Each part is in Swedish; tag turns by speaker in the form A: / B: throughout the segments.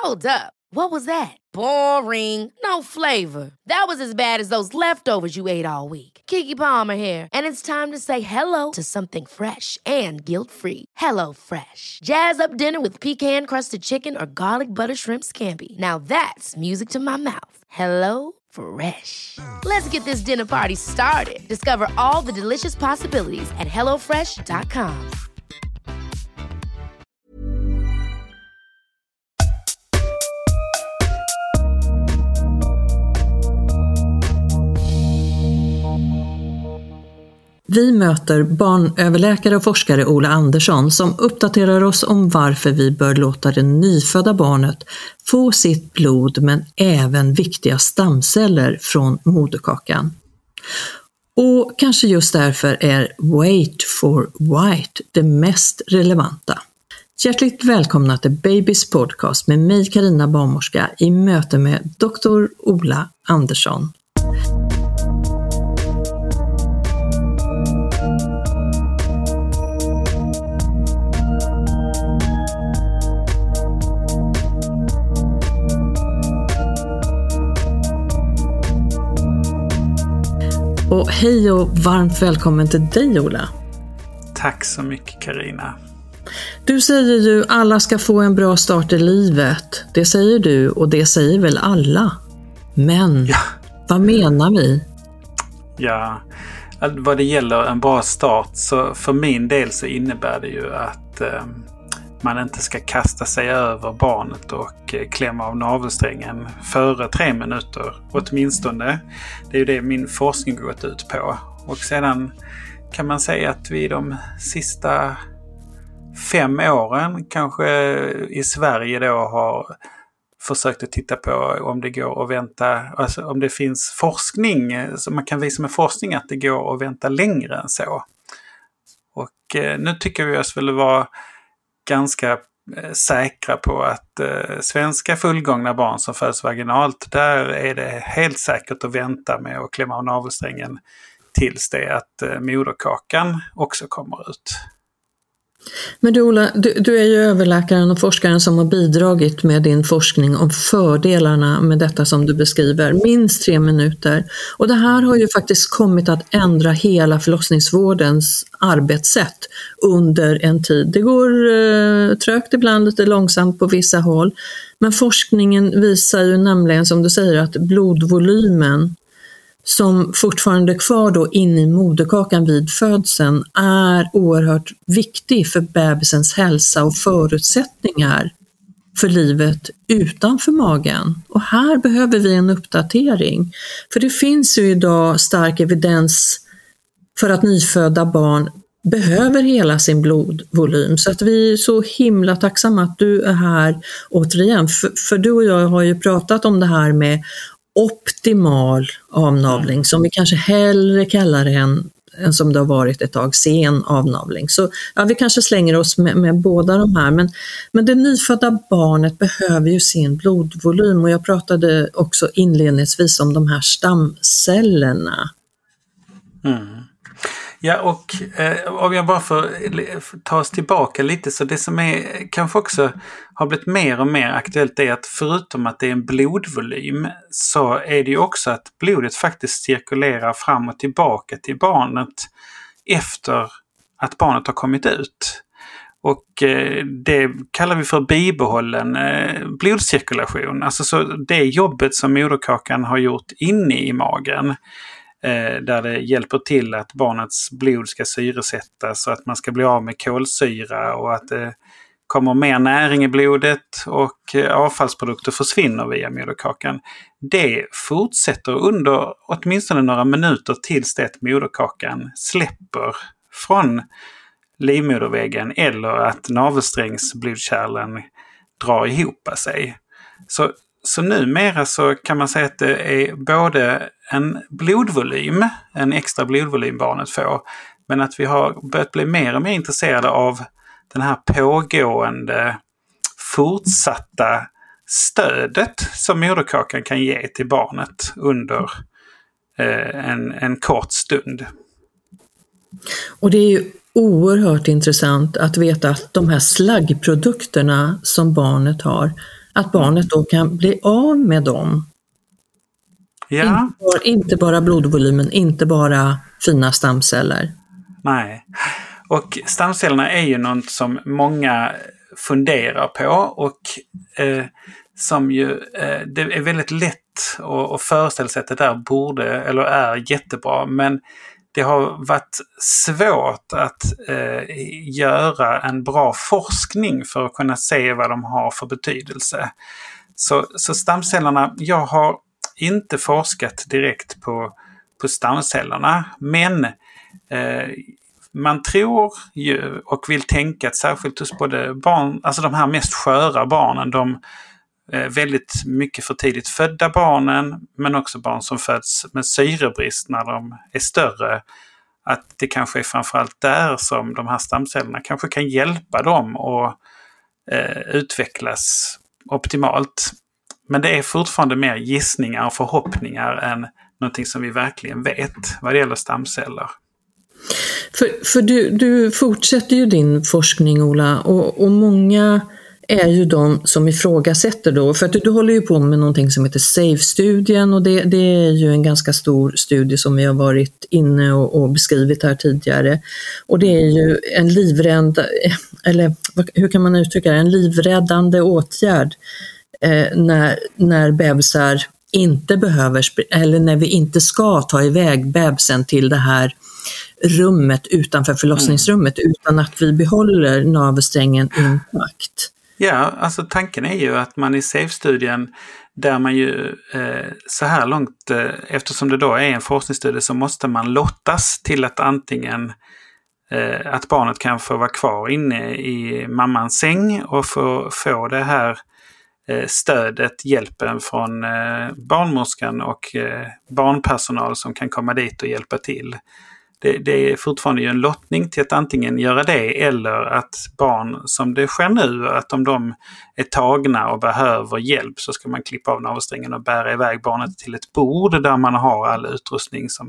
A: Hold up. What was that? Boring. No flavor. That was as bad as those leftovers you ate all week. Keke Palmer here, and it's time to say hello to something fresh and guilt-free. Hello Fresh. Jazz up dinner with pecan-crusted chicken or garlic butter shrimp scampi. Now that's music to my mouth. Hello Fresh. Let's get this dinner party started. Discover all the delicious possibilities at hellofresh.com.
B: Vi möter barnöverläkare och forskare Ola Andersson som uppdaterar oss om varför vi bör låta det nyfödda barnet få sitt blod men även viktiga stamceller från moderkakan. Och kanske just därför är Wait for White det mest relevanta. Hjärtligt välkomna till Babys podcast med mig Carina barnmorska i möte med Dr. Ola Andersson. Och hej och varmt välkommen till dig Ola.
C: Tack så mycket Carina.
B: Du säger ju alla ska få en bra start i livet. Det säger du och det säger väl alla. Men vad menar vi?
C: Ja, vad det gäller en bra start så för min del så innebär det ju att man inte ska kasta sig över barnet och klämma av navelsträngen före 3 minuter åtminstone. Det är ju det min forskning gått ut på. Och sedan kan man säga att vi de sista 5 åren kanske i Sverige då har försökt att titta på om det går att vänta, alltså om det finns forskning som man kan visa med forskning att det går att vänta längre än så. Och nu tycker vi oss väl vara ganska säkra på att svenska fullgångna barn som föds vaginalt, där är det helt säkert att vänta med att klämma av navelsträngen tills det att moderkakan också kommer ut.
B: Men du Ola, du är ju överläkaren och forskaren som har bidragit med din forskning om fördelarna med detta som du beskriver, minst 3 minuter. Och det här har ju faktiskt kommit att ändra hela förlossningsvårdens arbetssätt under en tid. Det går trögt ibland, lite långsamt på vissa håll. Men forskningen visar ju nämligen, som du säger, att blodvolymen som fortfarande är kvar då in i moderkakan vid födseln är oerhört viktig för bebisens hälsa och förutsättningar för livet utanför magen. Och här behöver vi en uppdatering. För det finns ju idag stark evidens för att nyfödda barn behöver hela sin blodvolym. Så att vi är så himla tacksamma att du är här återigen. För du och jag har ju pratat om det här med optimal avnavling, som vi kanske hellre kallar det än som det har varit ett tag, sen avnavling. Så ja, vi kanske slänger oss med båda de här. Men det nyfödda barnet behöver ju sin blodvolym, och jag pratade också inledningsvis om de här stamcellerna.
C: Mm. Ja, och om jag bara får ta oss tillbaka lite, så det som är kanske också har blivit mer och mer aktuellt är att förutom att det är en blodvolym så är det ju också att blodet faktiskt cirkulerar fram och tillbaka till barnet efter att barnet har kommit ut. Och det kallar vi för bibehållen blodcirkulation. Alltså så det jobbet som moderkakan har gjort inne i magen, där det hjälper till att barnets blod ska syresättas så att man ska bli av med kolsyra och att det kommer mer näring i blodet och avfallsprodukter försvinner via moderkakan. Det fortsätter under åtminstone några minuter tills det att moderkakan släpper från livmoderväggen eller att navelsträngsblodkärlen drar ihop sig. Så numera så kan man säga att det är både en blodvolym, en extra blodvolym barnet får, men att vi har börjat bli mer och mer intresserade av den här pågående fortsatta stödet som moderkakan kan ge till barnet under en kort stund.
B: Och det är ju oerhört intressant att veta att de här slaggprodukterna som barnet har, att barnet då kan bli av med dem.
C: Ja.
B: Inte bara blodvolymen, inte bara fina stamceller.
C: Nej. Och stamcellerna är ju något som många funderar på och som ju det är väldigt lätt att föreställa sig att det där borde eller är jättebra, men det har varit svårt att göra en bra forskning för att kunna se vad de har för betydelse. Så stamcellerna, jag har inte forskat direkt på stamcellerna, men man tror ju och vill tänka att särskilt hos både barn, alltså de här mest sköra barnen, de väldigt mycket för tidigt födda barnen, men också barn som föds med syrebrist när de är större, att det kanske är framförallt där som de här stamcellerna kanske kan hjälpa dem att utvecklas optimalt. Men det är fortfarande mer gissningar och förhoppningar än någonting som vi verkligen vet vad det gäller stamceller.
B: För du fortsätter ju din forskning, Ola, och många är ju de som ifrågasätter då, för att du håller ju på med någonting som heter SAVE-studien, och det är ju en ganska stor studie som vi har varit inne och beskrivit här tidigare, och det är ju en eller hur kan man uttrycka det, en livräddande åtgärd när bebisar inte behöver, eller när vi inte ska ta iväg bebisen till det här rummet utanför förlossningsrummet, utan att vi behåller navelsträngen intakt.
C: Ja, alltså tanken är ju att man i SAVE-studien, där man ju så här långt, eftersom det då är en forskningsstudie, så måste man lottas till att antingen att barnet kan få vara kvar inne i mammans säng och få det här stödet, hjälpen från barnmorskan och barnpersonal som kan komma dit och hjälpa till. Det är fortfarande ju en lottning till att antingen göra det, eller att barn som det sker nu, att om de är tagna och behöver hjälp så ska man klippa av navelsträngen och bära iväg barnet till ett bord där man har all utrustning som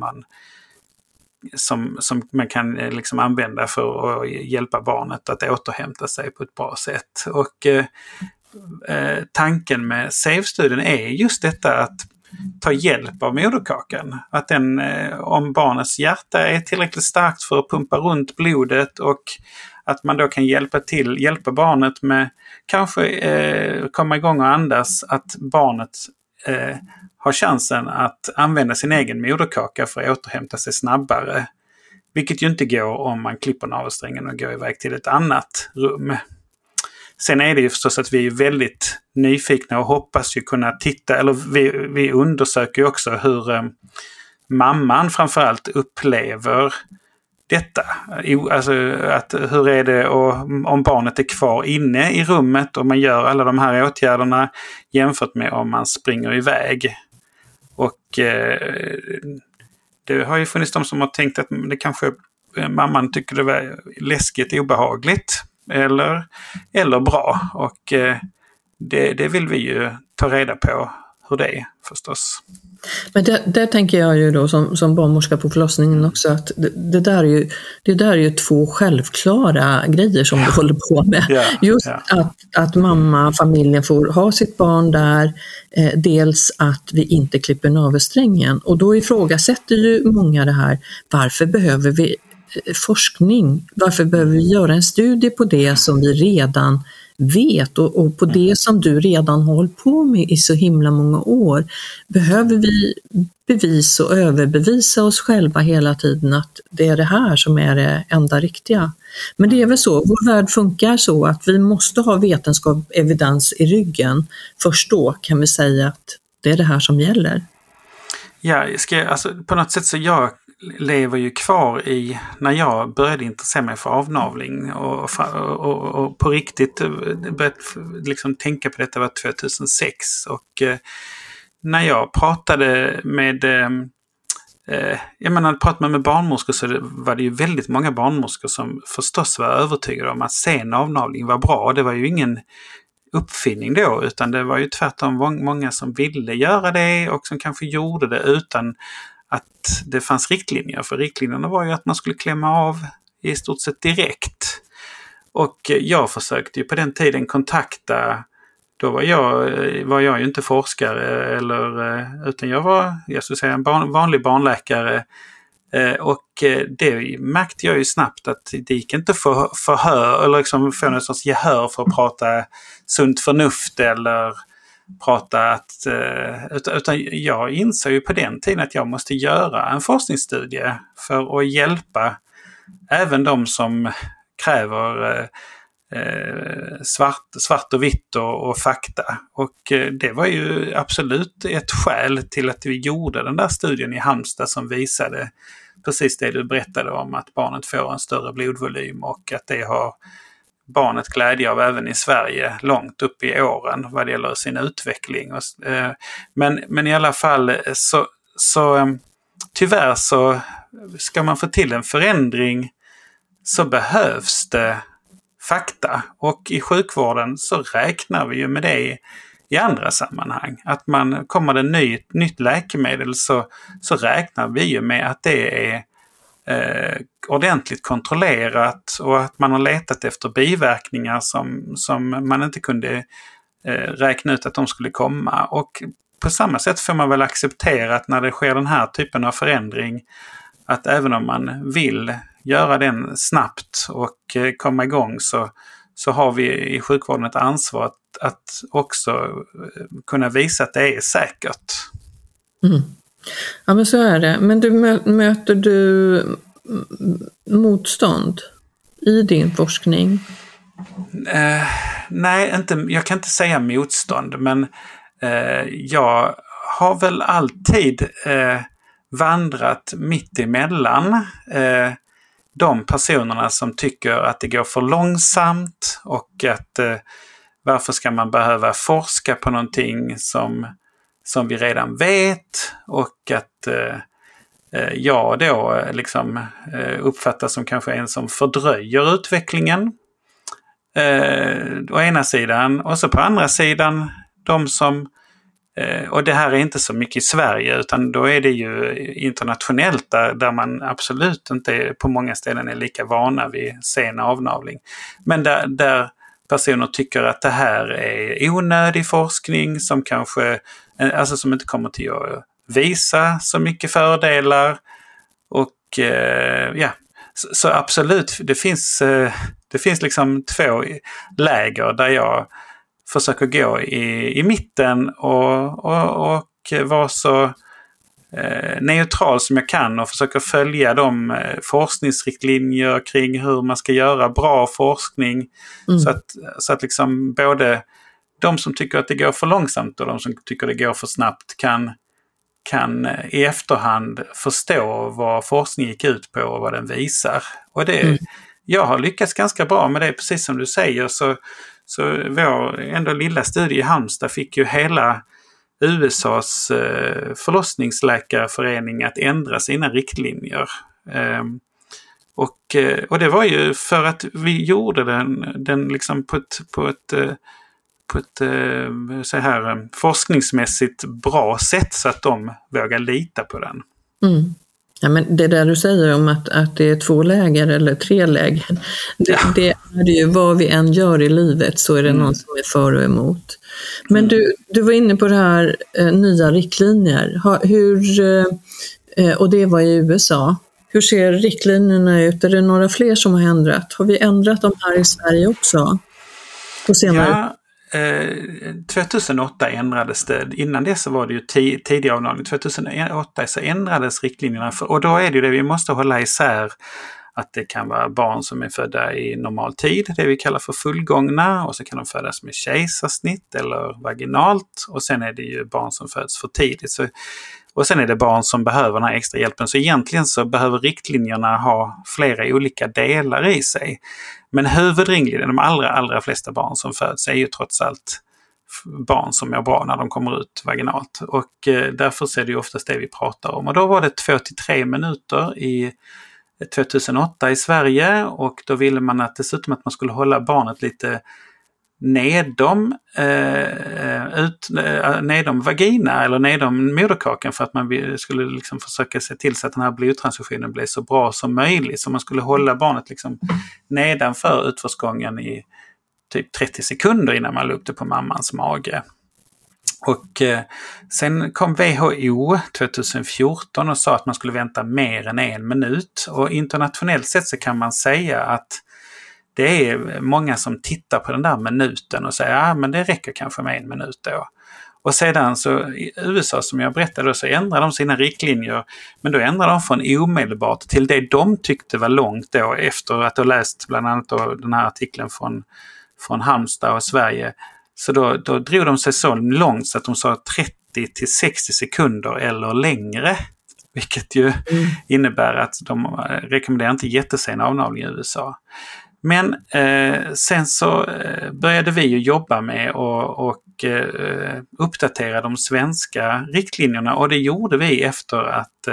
C: man kan liksom använda för att hjälpa barnet att återhämta sig på ett bra sätt. Och tanken med SAVE-studien är just detta, att ta hjälp av moderkakan. Att om barnets hjärta är tillräckligt starkt för att pumpa runt blodet, och att man då kan hjälpa barnet med kanske komma igång och andas, att barnet har chansen att använda sin egen moderkaka för att återhämta sig snabbare. Vilket ju inte går om man klipper navelsträngen och går iväg till ett annat rum. Sen är det ju förstås att vi är väldigt nyfikna och hoppas ju kunna titta, eller vi undersöker ju också hur mamman framförallt upplever detta. Alltså hur är det om barnet är kvar inne i rummet och man gör alla de här åtgärderna jämfört med om man springer iväg. Och det har ju funnits de som har tänkt att det kanske mamman tycker det var läskigt, obehagligt eller bra, och det vill vi ju ta reda på hur det är förstås.
B: Men där tänker jag ju då som barnmorska på förlossningen också, att det där är ju två självklara grejer som du håller på med. Just att familjen får ha sitt barn där, dels att vi inte klipper navelsträngen, och då ifrågasätter ju många det här, varför behöver vi forskning? Varför behöver vi göra en studie på det som vi redan vet och på det som du redan har hållit på med i så himla många år? Behöver vi bevisa och överbevisa oss själva hela tiden att det är det här som är det enda riktiga? Men det är väl så, vår värld funkar så att vi måste ha vetenskap, evidens i ryggen. Först då kan vi säga att det är det här som gäller. Ja,
C: på något sätt så jag lever ju kvar i när jag började intressera mig för avnavling och på riktigt började liksom tänka på detta var 2006, och när jag pratade med barnmorskor, så var det ju väldigt många barnmorskor som förstås var övertygade om att sen avnavling var bra. Det var ju ingen uppfinning då, utan det var ju tvärtom många som ville göra det och som kanske gjorde det utan att det fanns riktlinjer. För riktlinjerna var ju att man skulle klämma av i stort sett direkt. Och jag försökte ju på den tiden kontakta då var jag ju inte forskare utan jag skulle säga en vanlig barnläkare. Och det märkte jag ju snabbt att det gick inte få förhör eller liksom få någon sorts gehör för att prata sunt förnuft eller prata utan jag insåg ju på den tiden att jag måste göra en forskningsstudie för att hjälpa även de som kräver svart och vitt och fakta. Och det var ju absolut ett skäl till att vi gjorde den där studien i Halmstad som visade precis det du berättade om, att barnet får en större blodvolym och att det har barnet glädje av även i Sverige långt upp i åren vad det gäller sin utveckling. Men i alla fall så tyvärr så ska man få till en förändring så behövs det fakta, och i sjukvården så räknar vi ju med det i andra sammanhang. Att man kommer det nytt läkemedel så räknar vi ju med att det är ordentligt kontrollerat och att man har letat efter biverkningar som man inte kunde räkna ut att de skulle komma. Och på samma sätt får man väl acceptera att när det sker den här typen av förändring, att även om man vill göra den snabbt och komma igång så har vi i sjukvården ett ansvar att också kunna visa att det är säkert.
B: Mm. Ja, men så är det. Men möter du motstånd i din forskning?
C: Nej, jag kan inte säga motstånd, men jag har väl alltid vandrat mitt emellan de personerna som tycker att det går för långsamt och att varför ska man behöva forska på någonting som vi redan vet, och att jag då liksom uppfattas som kanske en som fördröjer utvecklingen å ena sidan, och så på andra sidan de som och det här är inte så mycket i Sverige utan då är det ju internationellt där man absolut inte på många ställen är lika vana vid sen avnavling. Men där personer tycker att det här är onödig forskning som kanske, alltså som inte kommer till att visa så mycket fördelar. Och så absolut, det finns liksom två läger där jag försöker gå i mitten och vara så neutral som jag kan och försöker följa de forskningsriktlinjer kring hur man ska göra bra forskning. Så att liksom både de som tycker att det går för långsamt och de som tycker att det går för snabbt kan i efterhand förstå vad forskning gick ut på och vad den visar. Och jag har lyckats ganska bra med det, precis som du säger. Så vår ändå lilla studie i Halmstad fick ju hela USAs förlossningsläkarförening att ändra sina riktlinjer. Och det var ju för att vi gjorde den liksom på ett så här forskningsmässigt bra sätt så att de vågar lita på den. Mm.
B: Ja, men det där du säger om att det är 2 läger eller 3 läger, det är det ju vad vi än gör i livet så är det någon som är för och emot. Men du var inne på det här nya riktlinjer. Och det var i USA. Hur ser riktlinjerna ut? Är det några fler som har ändrat? Har vi ändrat dem här i Sverige också? På senare?
C: 2008 ändrades det. Innan det så var det ju tidig avnavling. 2008 så ändrades riktlinjerna. Och då är det ju det vi måste hålla isär. Att det kan vara barn som är födda i normal tid, det vi kallar för fullgångna. Och så kan de födas med kejsarsnitt eller vaginalt. Och sen är det ju barn som föds för tidigt. Och sen är det barn som behöver den här extra hjälpen. Så egentligen så behöver riktlinjerna ha flera olika delar i sig. Men huvudriktlinjen, de allra flesta barn som föds är ju trots allt barn som mår bra när de kommer ut vaginalt. Och därför är det ju oftast det vi pratar om. Och då var det 2-3 minuter i 2008 i Sverige. Och då ville man dessutom att man skulle hålla barnet lite nedom vagina eller nedom moderkakan för att man skulle liksom försöka se till så att den här blodtransfusionen blev så bra som möjligt. Så man skulle hålla barnet liksom nedanför utförsgången i typ 30 sekunder innan man la upp det på mammans mage. Och sen kom WHO 2014 och sa att man skulle vänta mer än 1 minut. Och internationellt sett så kan man säga att det är många som tittar på den där minuten och säger men det räcker kanske med 1 minut då. Och sedan så i USA, som jag berättade, så ändrar de sina riktlinjer, men då ändrar de från omedelbart till det de tyckte var långt då, efter att ha läst bland annat då den här artikeln från Halmstad och Sverige. Så då drog de sig så långt så att de sa 30 till 60 sekunder eller längre. Vilket ju innebär att de rekommenderar inte jättesen avnavling i USA. Men sen så började vi ju jobba med och uppdatera de svenska riktlinjerna. Och det gjorde vi efter att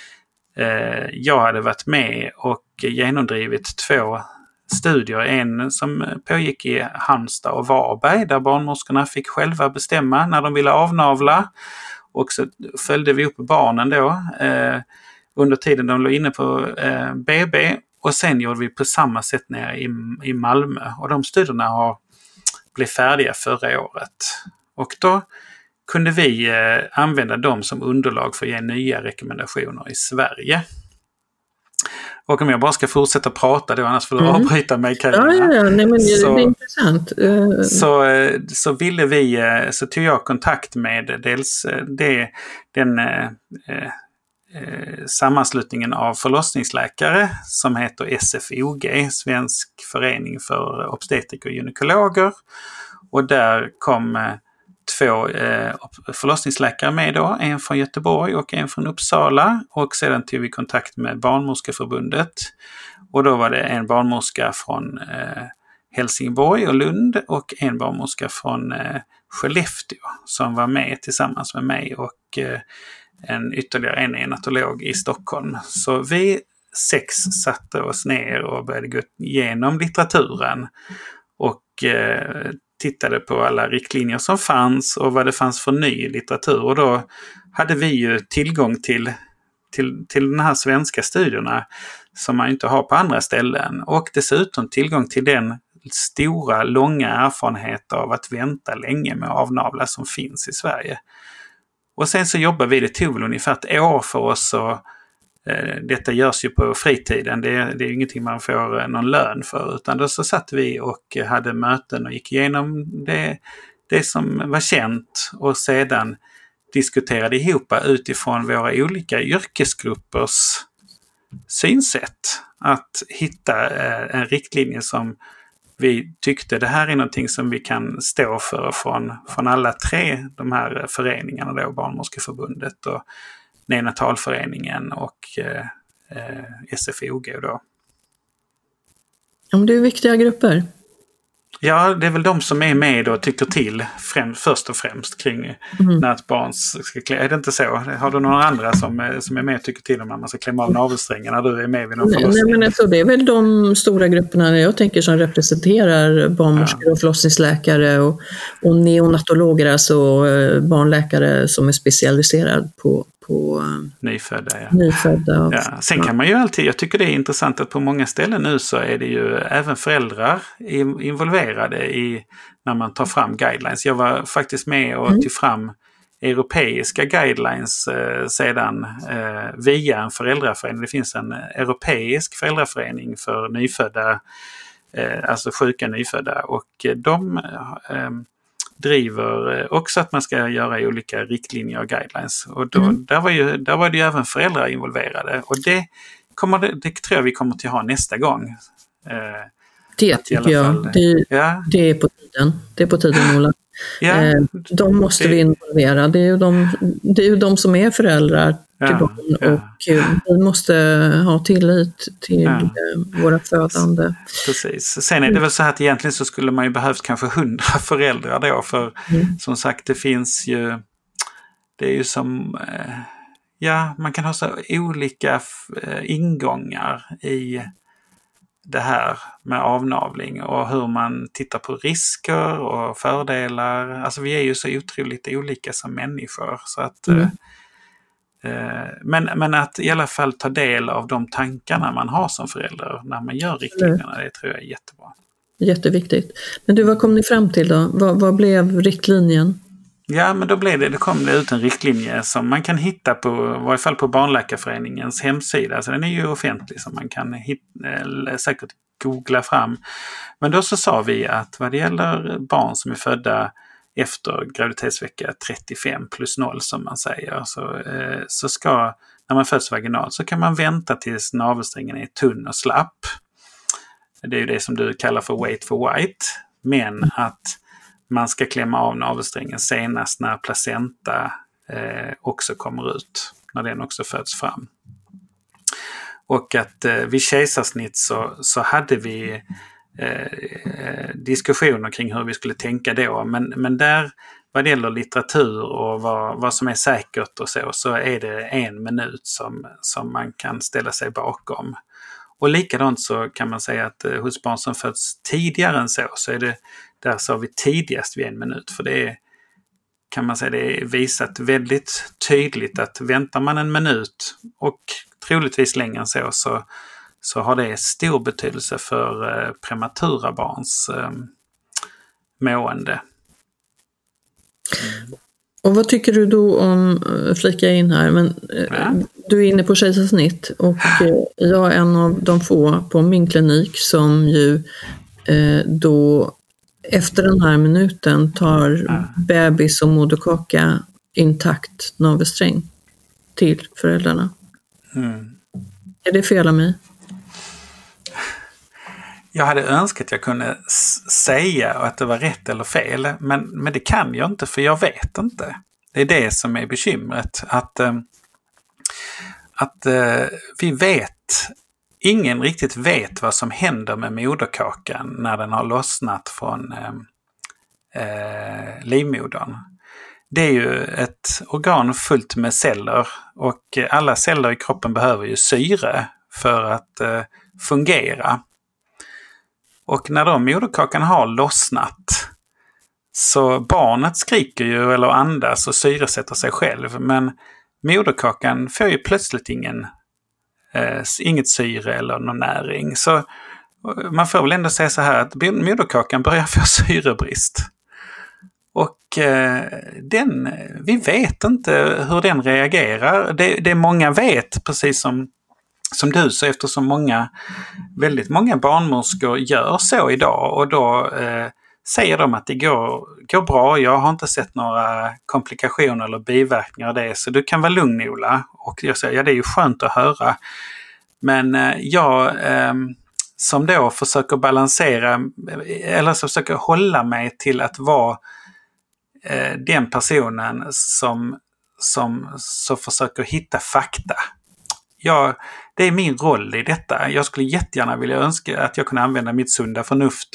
C: jag hade varit med och genomdrivit 2 studier. En som pågick i Halmstad och Varberg, där barnmorskorna fick själva bestämma när de ville avnavla. Och så följde vi upp barnen då under tiden de låg inne på BB. Och sen gjorde vi på samma sätt nere i Malmö. Och de studierna blev färdiga förra året. Och då kunde vi använda dem som underlag för att ge nya rekommendationer i Sverige. Och om jag bara ska fortsätta prata då, annars får du avbryta mig, Carina.
B: Ja. Nej, men det är intressant.
C: Så ville vi, så tog jag kontakt med dels den sammanslutningen av förlossningsläkare som heter SFOG, Svensk förening för obstetriker och gynekologer. Och där kom 2 förlossningsläkare med då, en från Göteborg och en från Uppsala. Och sedan tog vi kontakt med Barnmorskeförbundet. Och då var det en barnmorska från Helsingborg och Lund och en barnmorska från Skellefteå som var med tillsammans med mig och ytterligare en enatolog i Stockholm. Så vi 6 satte oss ner och började gå igenom litteraturen och tittade på alla riktlinjer som fanns och vad det fanns för ny litteratur. Och då hade vi ju tillgång till den här svenska studierna som man inte har på andra ställen. Och dessutom tillgång till den stora, långa erfarenhet av att vänta länge med avnavla som finns i Sverige. Och sen så jobbar vi, det tog väl ungefär ett år för oss, och detta görs ju på fritiden. Det är ju ingenting man får någon lön för, utan då så satt vi och hade möten och gick igenom det som var känt och sedan diskuterade ihop utifrån våra olika yrkesgruppers synsätt att hitta en riktlinje som vi tyckte det här är någonting som vi kan stå för från alla 3 de här föreningarna då, Barnmorskeförbundet och Neonatalföreningen och SFOG då.
B: Om det är viktiga grupper.
C: Ja, det är väl de som är med och tycker till först och främst kring när ett barn ska klä. Är det inte så? Har du några andra som är med och tycker till om när man ska klämma av navelsträngen när du är med vid någon förlossning?
B: Nej, men alltså, det är väl de stora grupperna jag tänker som representerar barnmorskor och förlossningsläkare och neonatologer, alltså barnläkare som är specialiserade på
C: nyfödda. Ja.
B: Nyfödda.
C: Ja. Sen kan man ju alltid, jag tycker det är intressant att på många ställen nu så är det ju även föräldrar involverade i när man tar fram guidelines. Jag var faktiskt med och tog fram europeiska guidelines sedan via en föräldraförening. Det finns en europeisk föräldraförening för nyfödda, alltså sjuka nyfödda, och de driver också att man ska göra olika riktlinjer och guidelines. Och då, där var det ju även föräldrar involverade. Och det tror jag vi kommer till ha nästa gång.
B: Det tycker jag. Det är på tiden. Det är på tiden, Ola.
C: Ja,
B: de måste vi involvera. Det är ju de som är föräldrar till barn och vi måste ha tillit till våra födande.
C: Precis. Sen är det väl så här att egentligen så skulle man ju behövt kanske 100 föräldrar då, för som sagt det finns ju, det är ju som man kan ha så olika ingångar i det här med avnavling och hur man tittar på risker och fördelar. Alltså vi är ju så otroligt olika som människor, så att men att i alla fall ta del av de tankarna man har som förälder när man gör riktlinjerna, det tror jag är jättebra.
B: jätteviktigt. Men du, vad kom ni fram till då? Vad blev riktlinjen?
C: Ja, men då kom det ut en riktlinje som man kan hitta på, i varje fall på Barnläkarföreningens hemsida. Så den är ju offentlig, så man kan säkert googla fram. Men då så sa vi att vad det gäller barn som är födda efter graviditetsvecka 35 plus 0 som man säger, så ska, när man föds vaginalt, så kan man vänta tills navelsträngen är tunn och slapp. Det är ju det som du kallar för wait for white. Men att man ska klämma av navelsträngen senast när placenta också kommer ut. När den också föds fram. Och att vid kejsarsnitt så hade vi diskussioner kring hur vi skulle tänka då. Men där, vad det gäller litteratur och vad som är säkert och så är det 1 minut som man kan ställa sig bakom. Och likadant så kan man säga att hos barn som föds tidigare än så är det, där sa vi tidigast vid 1 minut. För det är, kan man säga, det är visat väldigt tydligt att väntar man 1 minut och troligtvis längre än så har det stor betydelse för prematura barns mående.
B: Och vad tycker du då om, flika in här, men du är inne på kejsarsnitt och jag är en av de få på min klinik som ju då efter den här minuten tar bebis och moderkaka intakt navelsträng till föräldrarna. Är det fel av mig?
C: Jag hade önskat att jag kunde säga att det var rätt eller fel, men det kan jag inte, för jag vet inte. Det är det som är bekymret. Att vi vet, ingen riktigt vet vad som händer med moderkakan när den har lossnat från livmodern. Det är ju ett organ fullt med celler och alla celler i kroppen behöver ju syre för att fungera. Och när då moderkakan har lossnat så barnet skriker ju eller andas och syresätter sig själv. Men moderkakan får ju plötsligt inget syre eller någon näring. Så man får väl ändå säga så här att moderkakan börjar få syrebrist. Och vi vet inte hur den reagerar. Det många vet, precis som du, så eftersom väldigt många barnmorskor gör så idag, och då säger de att det går bra, jag har inte sett några komplikationer eller biverkningar av det, så du kan vara lugn, Ola. Och jag säger, ja, det är ju skönt att höra. Men jag som då försöker balansera, eller så försöker hålla mig till att vara den personen som så försöker hitta fakta. Det är min roll i detta. Jag skulle jättegärna vilja önska att jag kunde använda mitt sunda förnuft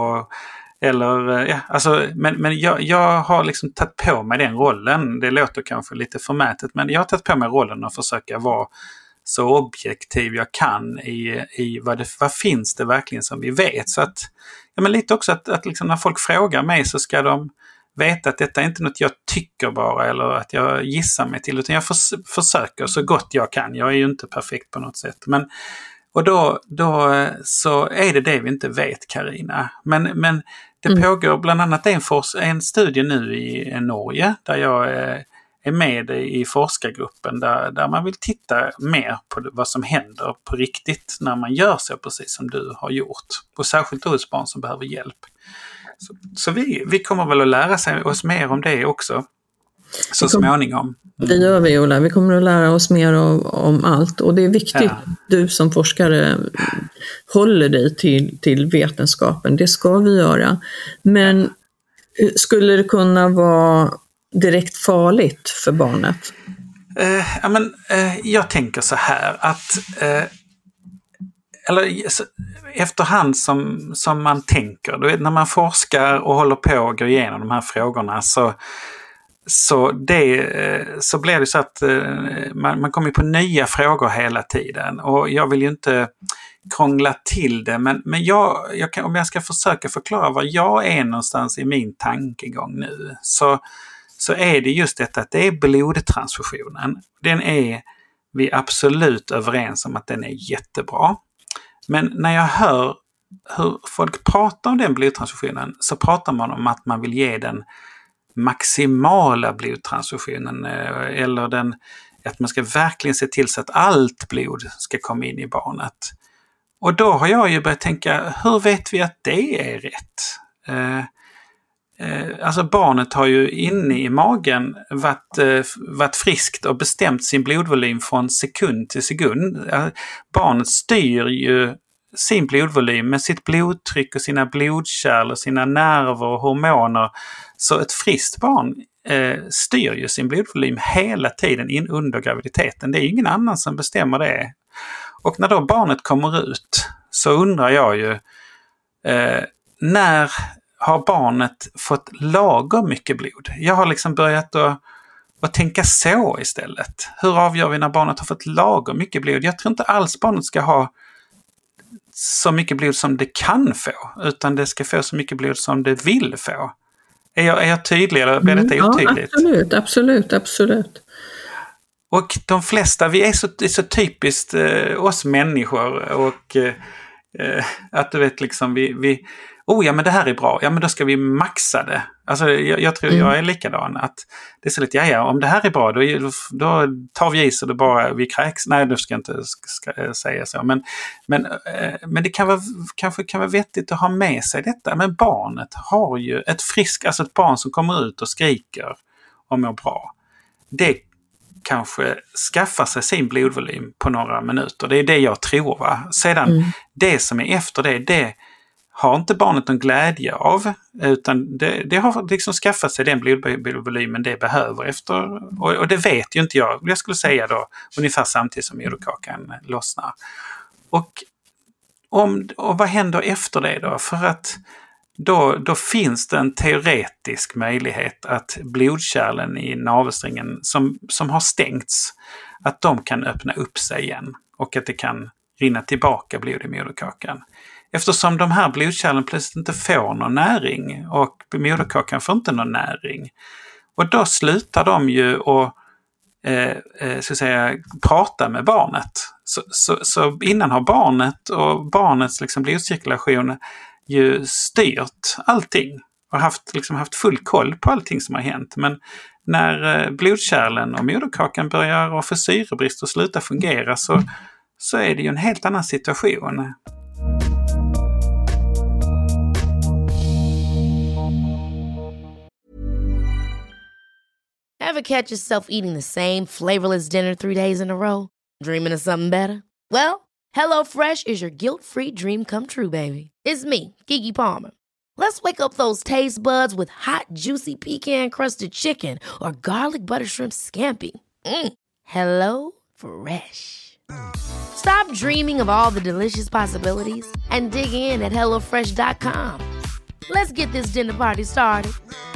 C: men jag har liksom tagit på mig den rollen. Det låter kanske lite förmätet, men jag har tagit på mig rollen att försöka vara så objektiv jag kan i vad finns det verkligen som vi vet. Så att, ja, men lite också att liksom när folk frågar mig så ska de veta att detta är inte något jag tycker bara eller att jag gissar mig till, utan jag försöker så gott jag kan. Jag är ju inte perfekt på något sätt. Och då så är det vi inte vet, Carina. Men det pågår bland annat en studie nu i Norge där jag är med i forskargruppen där man vill titta mer på vad som händer på riktigt när man gör så, precis som du har gjort. Och särskilt hos barn som behöver hjälp. Så vi kommer väl att lära oss mer om det också så småningom.
B: Det gör vi, Ola. Vi kommer att lära oss mer om allt. Och det är viktigt att du som forskare håller dig till vetenskapen. Det ska vi göra. Men skulle det kunna vara direkt farligt för barnet?
C: Jag tänker så här att efterhand som man tänker, då när man forskar och håller på och går igenom de här frågorna så blir det så att man kommer på nya frågor hela tiden, och jag vill ju inte krångla till det, men jag kan, om jag ska försöka förklara var jag är någonstans i min tankegång nu, så är det just detta att det är blodtransfusionen. Den är vi absolut överens om att den är jättebra. Men när jag hör hur folk pratar om den blodtransfusionen, så pratar man om att man vill ge den maximala blodtransfusionen eller att man ska verkligen se till så att allt blod ska komma in i barnet. Och då har jag ju börjat tänka, hur vet vi att det är rätt? Alltså barnet har ju inne i magen varit friskt och bestämt sin blodvolym från sekund till sekund. Barnet styr ju sin blodvolym med sitt blodtryck och sina blodkärl och sina nerver och hormoner. Så ett friskt barn styr ju sin blodvolym hela tiden in under graviditeten. Det är ingen annan som bestämmer det. Och när då barnet kommer ut så undrar jag ju när har barnet fått lagom mycket blod? Jag har liksom börjat att tänka så istället. Hur avgör vi när barnet har fått lagom mycket blod? Jag tror inte alls barnet ska ha så mycket blod som det kan få, utan det ska få så mycket blod som det vill få. Är jag tydlig eller blir detta otydligt?
B: Ja, absolut.
C: Och de flesta, vi är så typiskt oss människor och att du vet liksom vi ja men det här är bra, ja men då ska vi maxa det. Alltså jag tror jag är likadan, att det är så lite, ja om det här är bra då tar vi i så det bara vi kräks. Nej, du ska inte säga så, men det kanske kan vara vettigt att ha med sig detta. Men barnet har ju ett barn som kommer ut och skriker och mår bra. Det kanske skaffar sig sin blodvolym på några minuter. Det är det jag tror, va. Sedan det som är efter det har inte barnet någon glädje av, utan det har liksom skaffat sig den blodvolymen det behöver efter, och det vet ju inte jag skulle säga då, ungefär samtidigt som moderkakan lossnar. Och vad händer efter det då? För att då finns det en teoretisk möjlighet att blodkärlen i navelsträngen som har stängts, att de kan öppna upp sig igen och att det kan rinna tillbaka blod i moderkakan. Eftersom de här blodkärlen plötsligt inte får någon näring och moderkakan får inte någon näring. Och då slutar de ju att så att säga, prata med barnet. Så innan har barnets liksom blodcirkulation ju styrt allting och haft full koll på allting som har hänt. Men när blodkärlen och moderkakan börjar få syrebrist och sluta fungera så är det ju en helt annan situation.
A: Ever catch yourself eating the same flavorless dinner 3 days in a row? Dreaming of something better? Well, HelloFresh is your guilt-free dream come true, baby. It's me, Keke Palmer. Let's wake up those taste buds with hot, juicy pecan-crusted chicken or garlic butter shrimp scampi. Hello Fresh. Stop dreaming of all the delicious possibilities and dig in at HelloFresh.com. Let's get this dinner party started.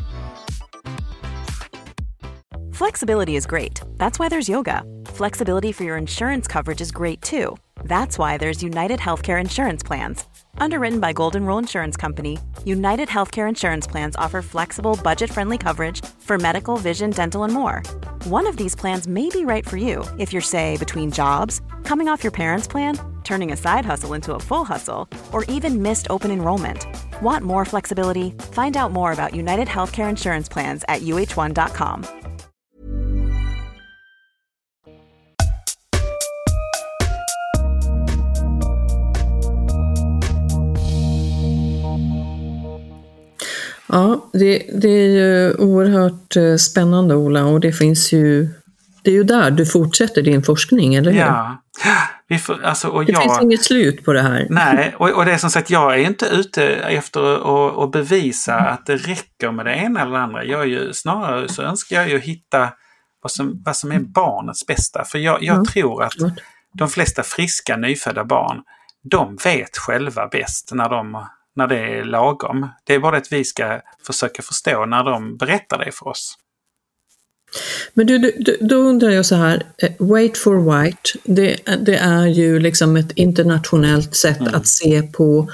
D: Flexibility is great. That's why there's yoga. Flexibility for your insurance coverage is great too. That's why there's United Healthcare Insurance Plans. Underwritten by Golden Rule Insurance Company, United Healthcare Insurance Plans offer flexible, budget-friendly coverage for medical, vision, dental, and more. One of these plans may be right for you if you're, say, between jobs, coming off your parents' plan, turning a side hustle into a full hustle, or even missed open enrollment. Want more flexibility? Find out more about United Healthcare Insurance Plans at uh1.com.
B: Ja, det är ju oerhört spännande, Ola, och det är ju där du fortsätter din forskning, eller hur?
C: Ja, det finns
B: inget slut på det här.
C: Nej, och det är som sagt, jag är inte ute efter att bevisa att det räcker med det ena eller det andra. Jag är ju snarare så önskar jag ju hitta vad som är barnets bästa. För jag tror att de flesta friska nyfödda barn, de vet själva bäst när det är lagom. Det är bara att vi ska försöka förstå när de berättar det för oss.
B: Men då undrar jag så här, Wait for White, det är ju liksom ett internationellt sätt att se på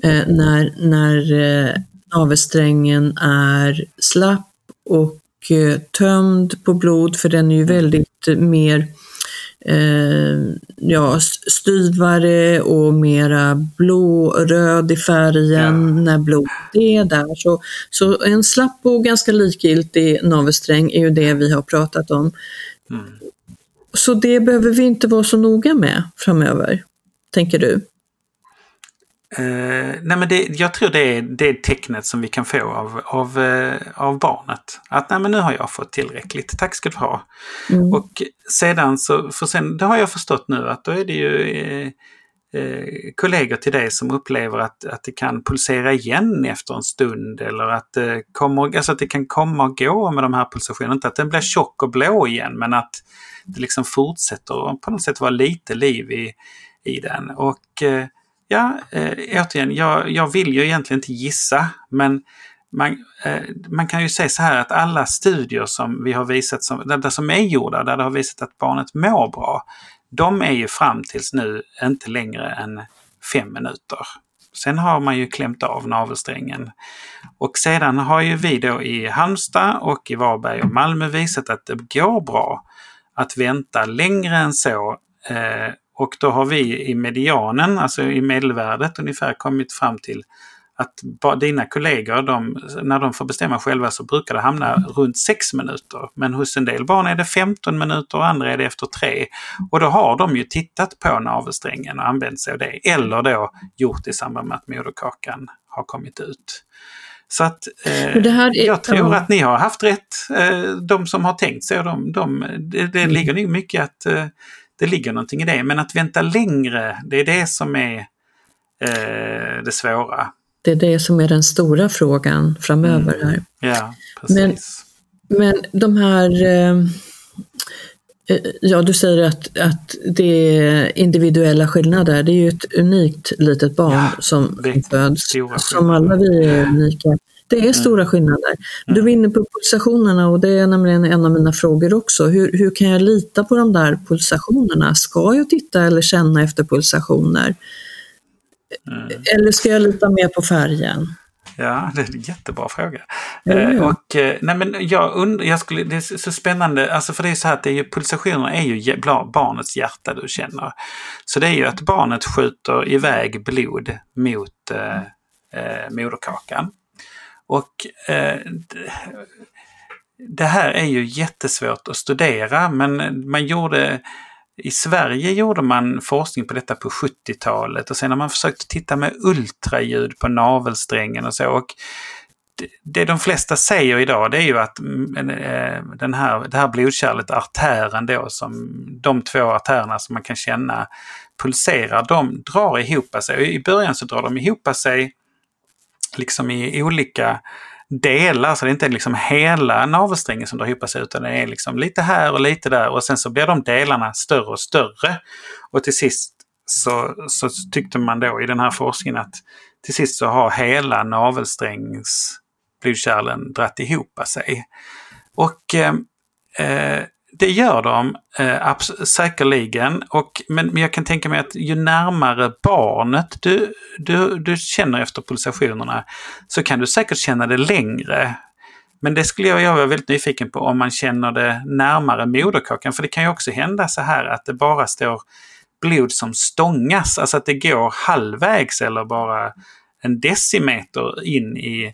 B: när navelsträngen är slapp och tömd på blod, för den är ju väldigt mer styvare och mera blåröd i färgen när blodet är där. Så en slapp och ganska likgiltig navelsträng är ju det vi har pratat om. Så det behöver vi inte vara så noga med framöver, tänker du?
C: Nej, men jag tror det är tecknet som vi kan få av barnet. Att nej, men nu har jag fått tillräckligt, tack ska du ha. Och sedan det har jag förstått nu att då är det ju kollegor till dig som upplever att det kan pulsera igen efter en stund, eller att att det kan komma och gå med de här pulsationerna. Inte att den blir tjock och blå igen, men att det liksom fortsätter och på något sätt vara lite liv i den. Och återigen, jag vill ju egentligen inte gissa, men man kan ju säga så här att alla studier som vi har visat, som är gjorda, där det har visat att barnet mår bra, de är ju fram tills nu inte längre än 5 minuter. Sen har man ju klämt av navelsträngen. Och sedan har ju vi då i Halmstad och i Varberg och Malmö visat att det går bra att vänta längre än så. Och då har vi i medianen, alltså i medelvärdet, ungefär kommit fram till att dina kollegor, när de får bestämma själva, så brukar det hamna runt 6 minuter. Men hos en del barn är det 15 minuter och andra är det efter 3. Och då har de ju tittat på navelsträngen och använt sig av det. Eller då gjort det i samband med att moderkakan har kommit ut. Så att jag tror att ni har haft rätt. De som har tänkt sig, det ligger nog mycket att det ligger någonting i det. Men att vänta längre, det är det som är det svåra.
B: Det är det som är den stora frågan framöver här.
C: Ja, precis.
B: Men de här, du säger att det är individuella skillnader. Det är ju ett unikt litet barn som föds, som alla vi är unika. Det är stora skillnader. Du är inne på pulsationerna, och det är nämligen en av mina frågor också. Hur kan jag lita på de där pulsationerna? Ska jag titta eller känna efter pulsationer? Eller ska jag lita mer på färgen?
C: Ja, det är en jättebra fråga.
B: Ja.
C: Nej, men det är så spännande, alltså, för det är så här att pulsationerna är ju barnets hjärta du känner. Så det är ju att barnet skjuter iväg blod mot moderkakan. Och det här är ju jättesvårt att studera, men i Sverige gjorde man forskning på detta på 70-talet, och sen har man försökt titta med ultraljud på navelsträngen och så. Och det de flesta säger idag, det är ju att det här blodkärlet, artären då, som de 2 artärerna som man kan känna pulserar, de drar ihop sig. Och i början så drar de ihop sig liksom i olika delar, så det är inte liksom hela navelsträngen som drar ihop sig, utan det är liksom lite här och lite där, och sen så blir de delarna större och större, och till sist så tyckte man då i den här forskningen att till sist så har hela navelsträngs blodkärlen dratt ihop sig. Och det gör de säkerligen, men jag kan tänka mig att ju närmare barnet du känner efter pulsationerna, så kan du säkert känna det längre. Men det skulle jag vara väldigt nyfiken på om man känner det närmare moderkakan, för det kan ju också hända så här att det bara står blod som stångas, alltså att det går halvvägs eller bara en decimeter in i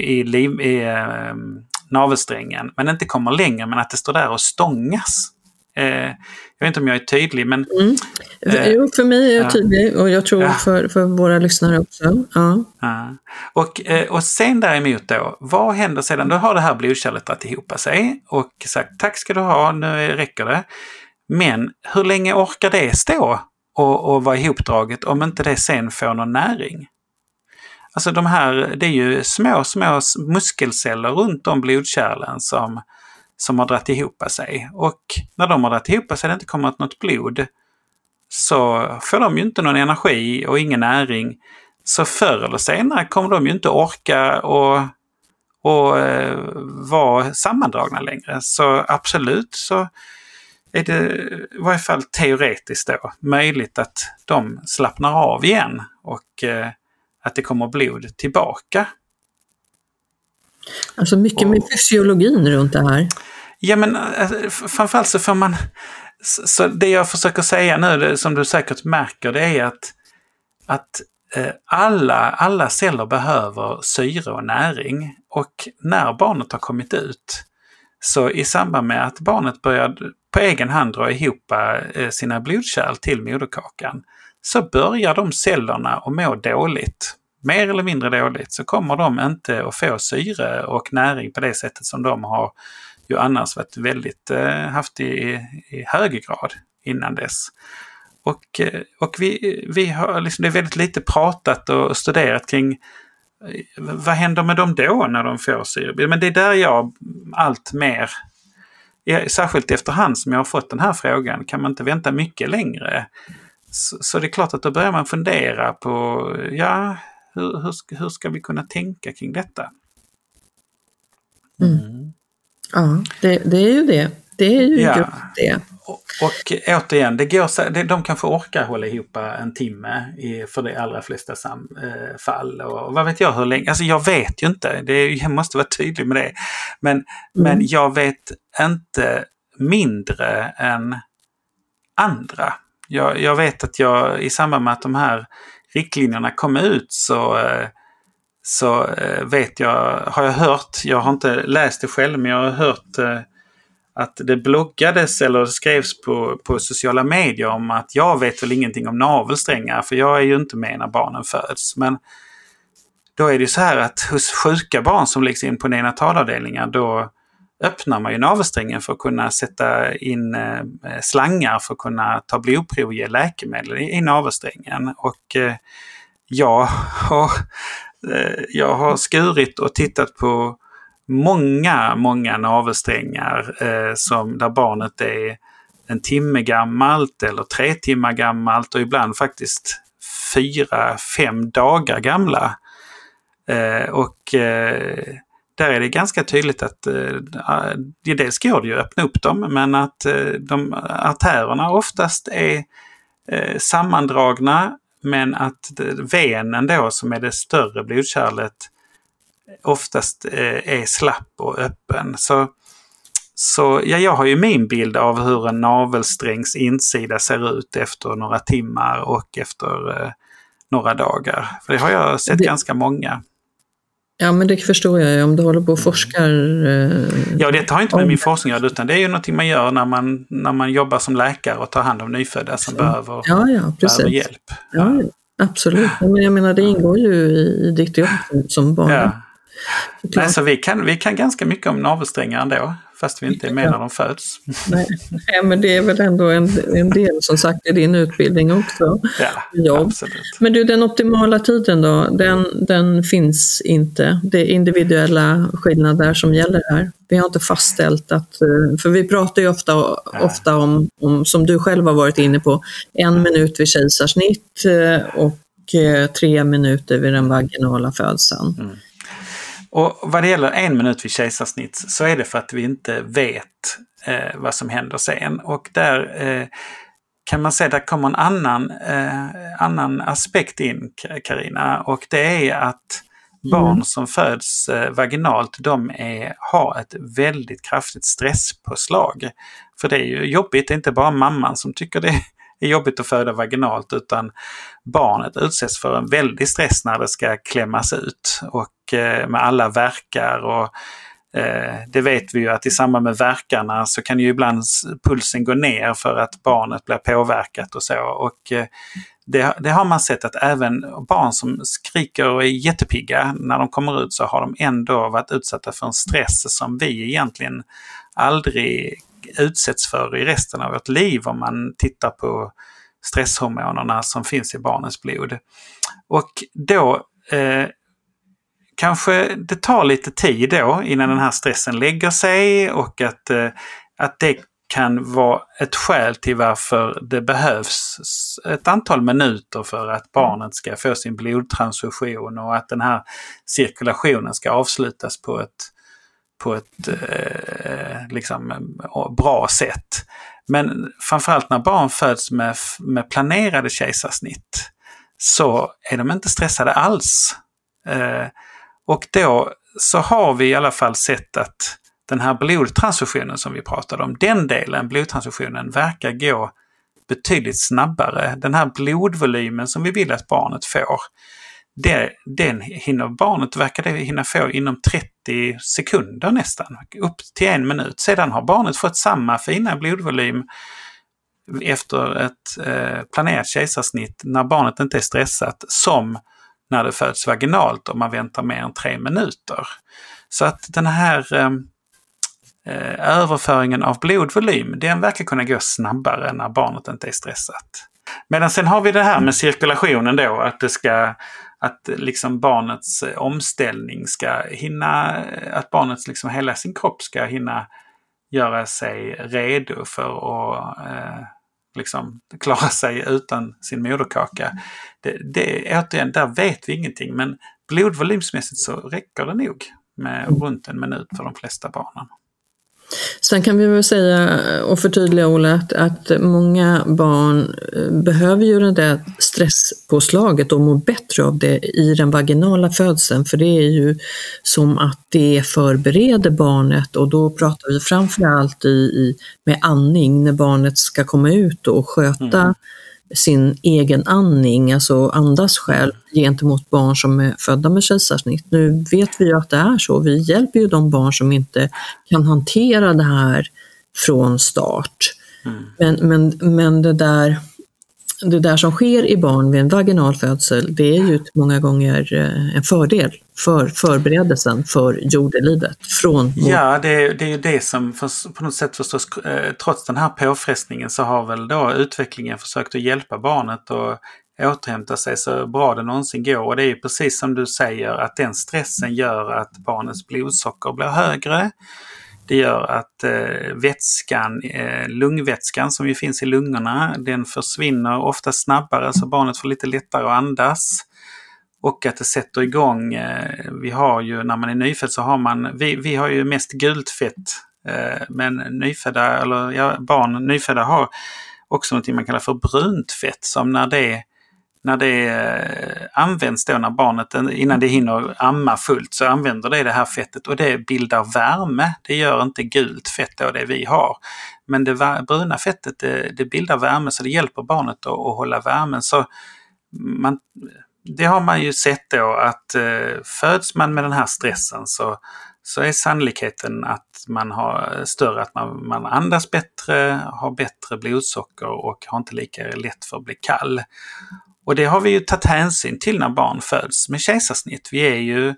C: navelsträngen, men inte kommer längre, men att det står där och stångas. Jag vet inte om jag är tydlig, men...
B: Jo, för mig är jag tydlig, och jag tror för våra lyssnare också. Ja.
C: Och sen däremot då, vad händer sedan? Då har det här blodkärlet dragit ihop sig och sagt tack ska du ha, nu räcker det. Men hur länge orkar det stå och vara ihopdraget om inte det sen får någon näring? Alltså det är ju små muskelceller runt om blodkärlen som har dragit ihop sig. Och när de har dragit ihop sig och det inte kommer något blod, så får de ju inte någon energi och ingen näring. Så förr eller senare kommer de ju inte orka och vara sammandragna längre. Så absolut så är det i varje fall teoretiskt då möjligt att de slappnar av igen och att det kommer blod tillbaka.
B: Alltså mycket med fysiologin runt det här.
C: Ja, men framförallt så får man Så det jag försöker säga nu, det, som du säkert märker, det är att alla celler behöver syre och näring, och när barnet har kommit ut, så i samband med att barnet börjar på egen hand dra ihop sina blodkärl till moderkakan, så börjar de cellerna att må dåligt. Mer eller mindre dåligt, så kommer de inte att få syre och näring på det sättet som de har ju annars varit väldigt haft i hög grad innan dess. Och vi har liksom, det är väldigt lite pratat och studerat kring vad händer med dem då när de får syre. Men det är där jag allt mer, särskilt efterhand som jag har fått den här frågan, kan man inte vänta mycket längre? Så det är klart att då börjar man fundera på, hur ska vi kunna tänka kring detta?
B: Ja, det är ju det. Det är ju just det.
C: Och återigen, de kanske orkar hålla ihop en timme för de allra flesta fall. Och vad vet jag hur länge? Alltså jag vet ju inte. Jag måste vara tydlig med det. Men jag vet inte mindre än andra. Jag vet att jag i samband med att de här riktlinjerna kom ut så vet jag, har jag hört, jag har inte läst det själv, men jag har hört att det bloggades eller skrevs på sociala medier om att jag vet väl ingenting om navelsträngar, för jag är ju inte med när barnen föds. Men då är det ju så här att hos sjuka barn som läggs in på neonatalavdelningar, då öppnar man ju navelsträngen för att kunna sätta in slangar för att kunna ta blodprov och ge läkemedel i navelsträngen. Och jag har skurit och tittat på många navelsträngar där barnet är 1 timme gammalt eller 3 timmar gammalt och ibland faktiskt 4-5 dagar gamla. Där är det ganska tydligt att dels går det ju att öppna upp dem, men att de artärerna oftast är sammandragna, men att venen då, som är det större blodkärlet, oftast är slapp och öppen. Så jag har ju min bild av hur en navelsträngs insida ser ut efter några timmar och efter några dagar. För det har jag sett ganska många.
B: Ja, men det förstår jag om du håller på och forskar.
C: Ja, det har inte med min forskning att göra, utan det är ju någonting man gör när man jobbar som läkare och tar hand om nyfödda som behöver hjälp.
B: Ja, absolut. Men jag menar, det ingår ju i ditt jobb som barn.
C: Ja. Nej, så vi kan ganska mycket om navelsträngar ändå, fast vi inte är med när de föds.
B: Nej, men det är väl ändå en del, som sagt, i din utbildning också.
C: Ja, absolut.
B: Men du, den optimala tiden då, den finns inte. Det är individuella skillnader som gäller här. Vi har inte fastställt att, för vi pratar ju ofta om, som du själv har varit inne på, 1 minut vid kejsarsnitt och 3 minuter vid den vaginala födseln.
C: Mm. Och vad det gäller 1 minut vid kejsarsnitt, så är det för att vi inte vet vad som händer sen. Och där kan man säga, där kommer en annan aspekt in, Carina, och det är att barn som föds vaginalt, de har ett väldigt kraftigt stresspåslag. För det är ju jobbigt, det är inte bara mamman som tycker det är jobbigt att föda vaginalt, utan barnet utsätts för en väldig stress när det ska klämmas ut, och med alla verkar, och det vet vi ju att i samband med verkarna så kan ju ibland pulsen gå ner för att barnet blir påverkat och så, och det har man sett att även barn som skriker och är jättepigga, när de kommer ut så har de ändå varit utsatta för en stress som vi egentligen aldrig utsätts för i resten av vårt liv, om man tittar på stresshormonerna som finns i barnens blod. Och då kanske det tar lite tid då innan den här stressen lägger sig, och att det kan vara ett skäl till varför det behövs ett antal minuter för att barnet ska få sin blodtransfusion och att den här cirkulationen ska avslutas på ett bra sätt. Men framförallt när barn föds med planerade kejsarsnitt, så är de inte stressade alls. Och då så har vi i alla fall sett att den här blodtransfusionen som vi pratade om, den delen, blodtransfusionen, verkar gå betydligt snabbare. Den här blodvolymen som vi vill att barnet får, den verkar det hinna få inom 30 sekunder nästan, upp till 1 minut. Sedan har barnet fått samma fina blodvolym efter ett planerat kejsarsnitt när barnet inte är stressat som när det föds vaginalt och man väntar mer än 3 minuter. Så att den här överföringen av blodvolym, den verkar kunna gå snabbare när barnet inte är stressat. Medan sen har vi det här med cirkulationen då, att liksom barnets omställning ska hinna, att barnets liksom hela sin kropp ska hinna göra sig redo för att liksom klara sig utan sin moderkaka. Återigen, där vet vi ingenting, men blodvolymsmässigt så räcker det nog med runt 1 minut för de flesta barnen.
B: Sen kan vi väl säga och förtydliga, Ola, att många barn behöver ju det där stresspåslaget och mår bättre av det i den vaginala födseln, för det är ju som att det förbereder barnet, och då pratar vi framförallt med andning när barnet ska komma ut och sköta sin egen andning, alltså andas själv gentemot barn som är födda med kejsarsnitt. Nu vet vi ju att det är så. Vi hjälper ju de barn som inte kan hantera det här från start. Men det där som sker i barn vid en vaginal födsel, det är ju många gånger en fördel för förberedelsen för jordelivet. Ja,
C: det är ju det som på något sätt förstås, trots den här påfrestningen så har väl då utvecklingen försökt att hjälpa barnet och återhämta sig så bra det någonsin går. Och det är ju precis som du säger, att den stressen gör att barnets blodsocker blir högre. Det gör att lungvätskan som ju finns i lungorna, den försvinner ofta snabbare så barnet får lite lättare att andas. Och att det sätter igång, vi har ju när man är nyfödd så har man, vi har ju mest gult fett, men nyfödda har också något man kallar för brunt fett, som när det används då när barnet, innan det hinner amma fullt, så använder det här fettet och det bildar värme. Det gör inte gult fett då, det vi har. Men det bruna fettet det bildar värme, så det hjälper barnet att hålla värmen. Så det har man ju sett då att föds man med den här stressen så är sannolikheten att man har större, att man andas bättre, har bättre blodsocker och har inte lika lätt för att bli kall. Och det har vi ju tagit hänsyn till när barn föds med kejsarsnitt. Det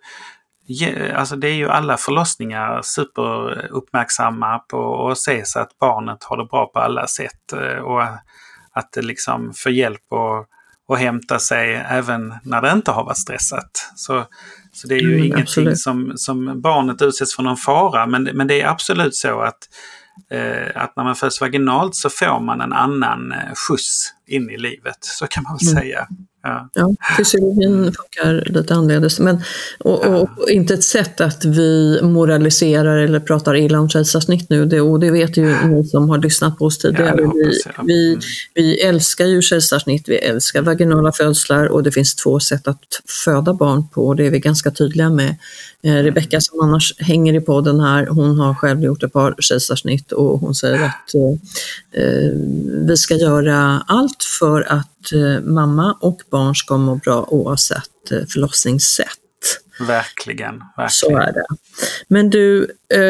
C: är ju alla förlossningar superuppmärksamma på att se så att barnet har det bra på alla sätt och att det liksom får hjälp och hämta sig även när det inte har varit stressat. Så det är ju ingenting som barnet utsätts för någon fara, men det är absolut så att när man föds vaginalt så får man en annan skjuts in i livet, så kan man väl säga.
B: Ja, fysiologin funkar lite annorledes, men och inte ett sätt att vi moraliserar eller pratar illa om kejsarsnitt nu, det vet ju ni som har lyssnat på oss tidigare. Vi älskar ju kejsarsnitt, vi älskar vaginala födslar, och det finns 2 sätt att föda barn på, och det är vi ganska tydliga med. Rebecka som annars hänger i podden här, hon har själv gjort ett par kejsarsnitt och hon säger att vi ska göra allt för att mamma och barn ska må bra oavsett förlossningssätt.
C: Verkligen.
B: Så är det. Men du,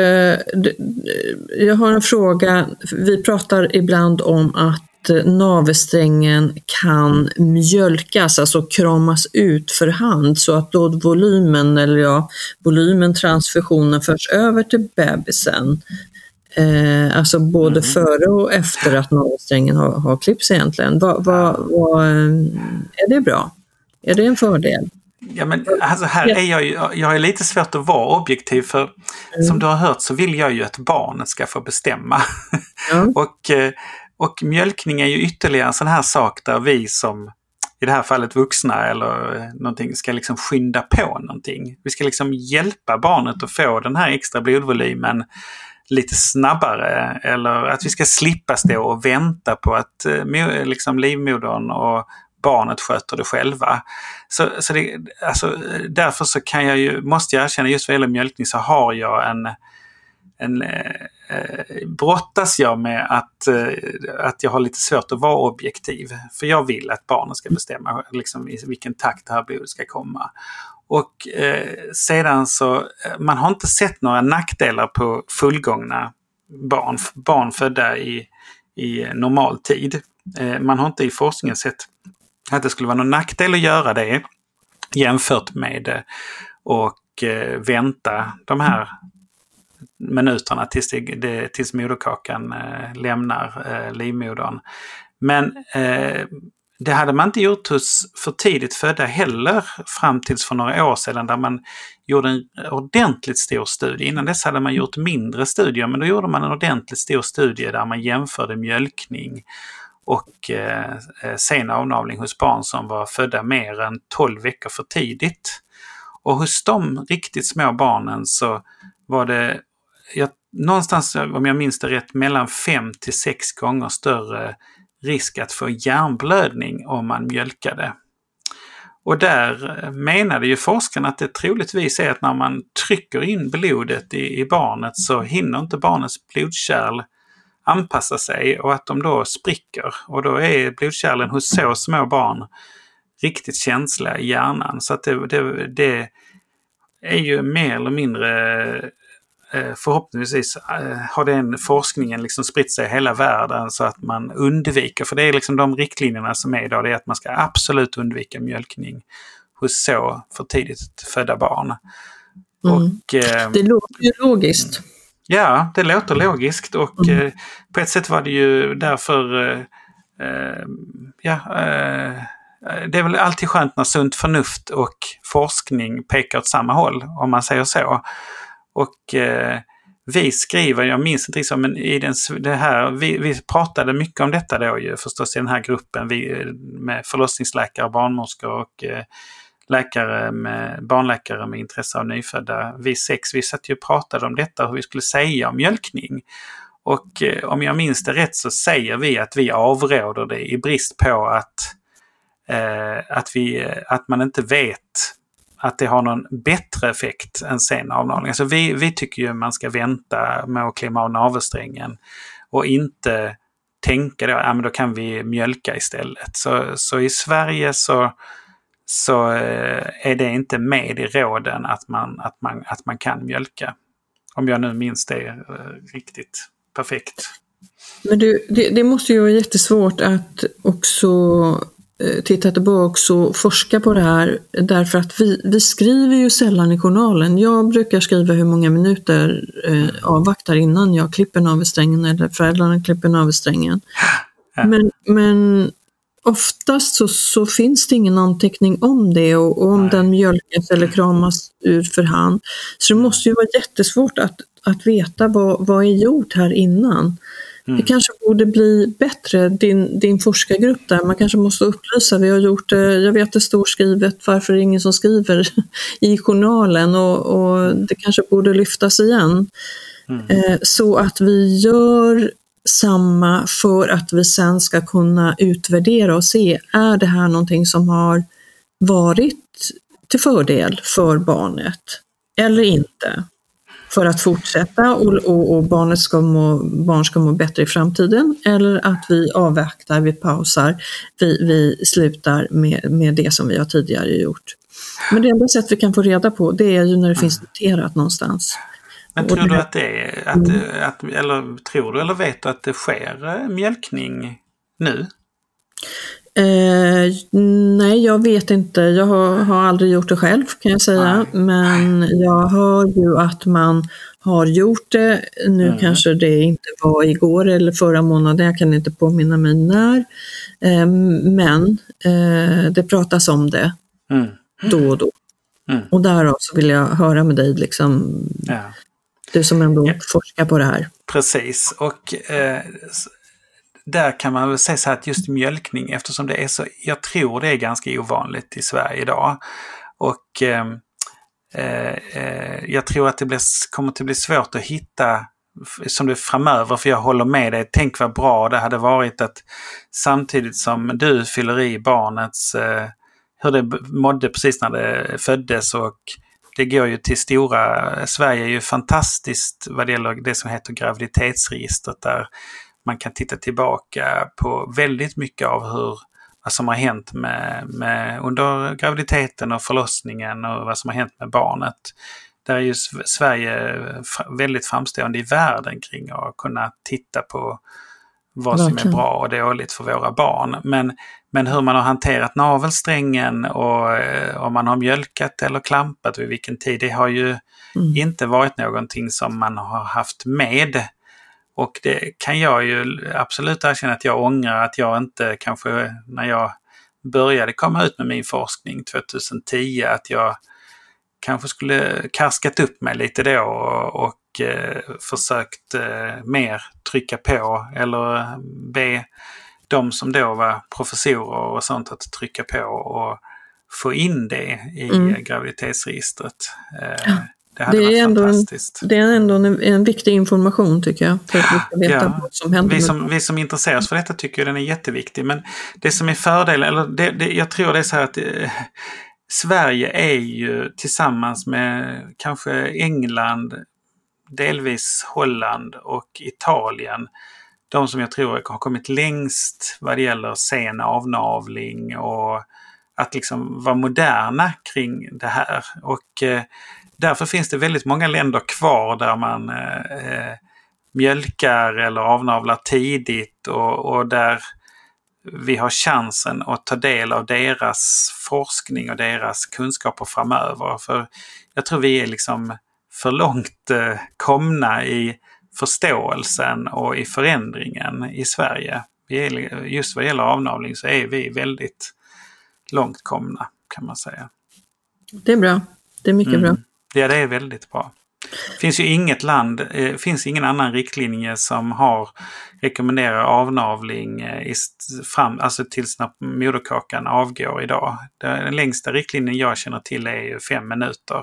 B: jag har en fråga. Vi pratar ibland om att navelsträngen kan mjölkas, alltså kramas ut för hand, så att då volymen transfusionen förs över till bebisen. Alltså både före och efter att navelsträngen har klippts egentligen. Är det bra? Är det en fördel?
C: Ja, men alltså här är jag är lite svårt att vara objektiv, för som du har hört så vill jag ju att barnet ska få bestämma. Och mjölkning är ju ytterligare en sån här sak där vi som i det här fallet vuxna eller någonting ska liksom skynda på någonting. Vi ska liksom hjälpa barnet att få den här extra blodvolymen lite snabbare, eller att vi ska slippa stå och vänta på att liksom livmodern och barnet sköter det själva. Så det, alltså, därför så måste jag erkänna, just vad gäller mjölkning så har jag brottas jag med att jag har lite svårt att vara objektiv. För jag vill att barnen ska bestämma liksom, i vilken takt det här blodet ska komma. Och sedan så, man har inte sett några nackdelar på fullgångna barn födda i normal tid. Man har inte i forskningen sett att det skulle vara någon nackdel att göra det jämfört med och vänta de här minuterna tills moderkakan lämnar livmodern. Men det hade man inte gjort hos för tidigt födda heller fram tills för några år sedan, där man gjorde en ordentligt stor studie. Innan dess hade man gjort mindre studier, men då gjorde man en ordentligt stor studie där man jämförde mjölkning och sen avnavling hos barn som var födda mer än 12 veckor för tidigt. Och hos de riktigt små barnen så var det någonstans, om jag minns det rätt, mellan 5 till 6 gånger större risk att få hjärnblödning om man mjölkade. Och där menade ju forskarna att det troligtvis är att när man trycker in blodet i barnet så hinner inte barnets blodkärl anpassa sig och att de då spricker. Och då är blodkärlen hos så små barn riktigt känsliga i hjärnan. Så att det är ju mer eller mindre, förhoppningsvis har den forskningen liksom spritt sig i hela världen så att man undviker, för det är liksom de riktlinjerna som är idag, det är att man ska absolut undvika mjölkning hos så för tidigt födda barn. Och,
B: det låter ju logiskt.
C: Ja, det låter logiskt och på ett sätt var det ju därför det är väl alltid skönt när sunt förnuft och forskning pekar åt samma håll, om man säger så. Och vi skriver, jag minns inte liksom, men i det här, vi pratade mycket om detta då ju förstås i den här gruppen, vi med förlossningsläkare, barnmorskor och barnläkare med intresse av nyfödda. Vi satt ju och pratade om detta, hur vi skulle säga om mjölkning. Och om jag minns det rätt så säger vi att vi avråder det i brist på att man inte vet att det har någon bättre effekt än sen avnavling. Alltså vi tycker ju man ska vänta med att klämma av navelsträngen och inte tänka då, men då kan vi mjölka istället. Så i Sverige så är det inte med i råden att man kan mjölka. Om jag nu minns det riktigt perfekt.
B: Men det måste ju vara jättesvårt att också titta tillbaka och forska på det här, därför att vi skriver ju sällan i journalen. Jag brukar skriva hur många minuter avvaktar innan jag klipper navelsträngen eller föräldrarna klipper navelsträngen. Men oftast så finns det ingen anteckning om det och om den mjölkas eller kramas ur för hand. Så det måste ju vara jättesvårt att veta vad är gjort här innan. Det kanske borde bli bättre, din forskargrupp där. Man kanske måste upplysa, vi har gjort det, jag vet det står skrivet, varför är det ingen som skriver i journalen och det kanske borde lyftas igen. Så att vi gör samma för att vi sen ska kunna utvärdera och se, är det här någonting som har varit till fördel för barnet eller inte? För att fortsätta och barn ska må bättre i framtiden, eller att vi avvaktar, vi pausar, vi slutar med det som vi har tidigare gjort. Men det enda sätt vi kan få reda på, det är ju när det finns noterat någonstans.
C: Men tror du att det är, eller tror du eller vet du att det sker mjölkning nu?
B: Nej, jag vet inte. Jag har aldrig gjort det själv, kan jag säga. Nej. Men jag hör ju att man har gjort det. Nu kanske det inte var igår eller förra månaden. Jag kan inte påminna mig när. Men det pratas om det då och då. Och därav så vill jag höra med dig liksom, du som ändå forskar på det här.
C: Precis, och där kan man väl säga så här att just mjölkning, eftersom det är så, jag tror det är ganska ovanligt i Sverige idag. Och jag tror att det kommer att bli svårt att hitta som det framöver, för jag håller med dig. Tänk vad bra det hade varit att samtidigt som du fyller i barnets hur det mådde precis när det föddes och det går ju till Sverige är ju fantastiskt vad det gäller det som heter graviditetsregistret, där man kan titta tillbaka på väldigt mycket av vad som har hänt med under graviditeten och förlossningen och vad som har hänt med barnet. Där är ju Sverige väldigt framstående i världen kring att kunna titta på vad som är bra och dåligt för våra barn. Men hur man har hanterat navelsträngen och om man har mjölkat eller klampat vid vilken tid, det har ju inte varit någonting som man har haft med. Och det kan jag ju absolut erkänna att jag ångrar att jag inte kanske när jag började komma ut med min forskning 2010 att jag kanske skulle karskat upp mig lite då och försökt mer trycka på eller be de som då var professorer och sånt att trycka på och få in det i graviditetsregistret. Det hade varit fantastiskt.
B: Det är ändå en viktig information tycker jag. För att vi ska veta vad som händer.
C: Vi som intresserar oss för detta tycker den är jätteviktig. Men det som är fördelen, eller jag tror det är så här att Sverige är ju tillsammans med kanske England, delvis Holland och Italien, de som jag tror har kommit längst vad det gäller sen avnavling och att liksom vara moderna kring det här. Och därför finns det väldigt många länder kvar där man mjölkar eller avnavlar tidigt och där vi har chansen att ta del av deras forskning och deras kunskaper framöver. För jag tror vi är liksom för långt komna i förståelsen och i förändringen i Sverige. Just vad gäller avnavling så är vi väldigt långt komna kan man säga.
B: Det är bra. Det är mycket bra.
C: Ja, det är väldigt bra. Det finns ju inget land, finns ingen annan riktlinje som rekommenderar avnavling alltså tills när moderkakan avgår idag. Den längsta riktlinjen jag känner till är ju 5 minuter.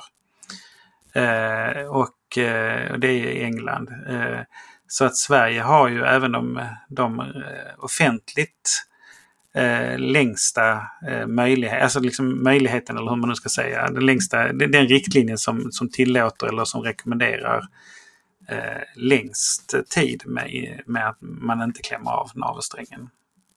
C: Och det är i England. Så att Sverige har ju även de offentligt längsta möjlighet, alltså liksom möjligheten eller hur man nu ska säga, den riktlinjen som tillåter eller som rekommenderar längst tid med att man inte klämmer av navelsträngen.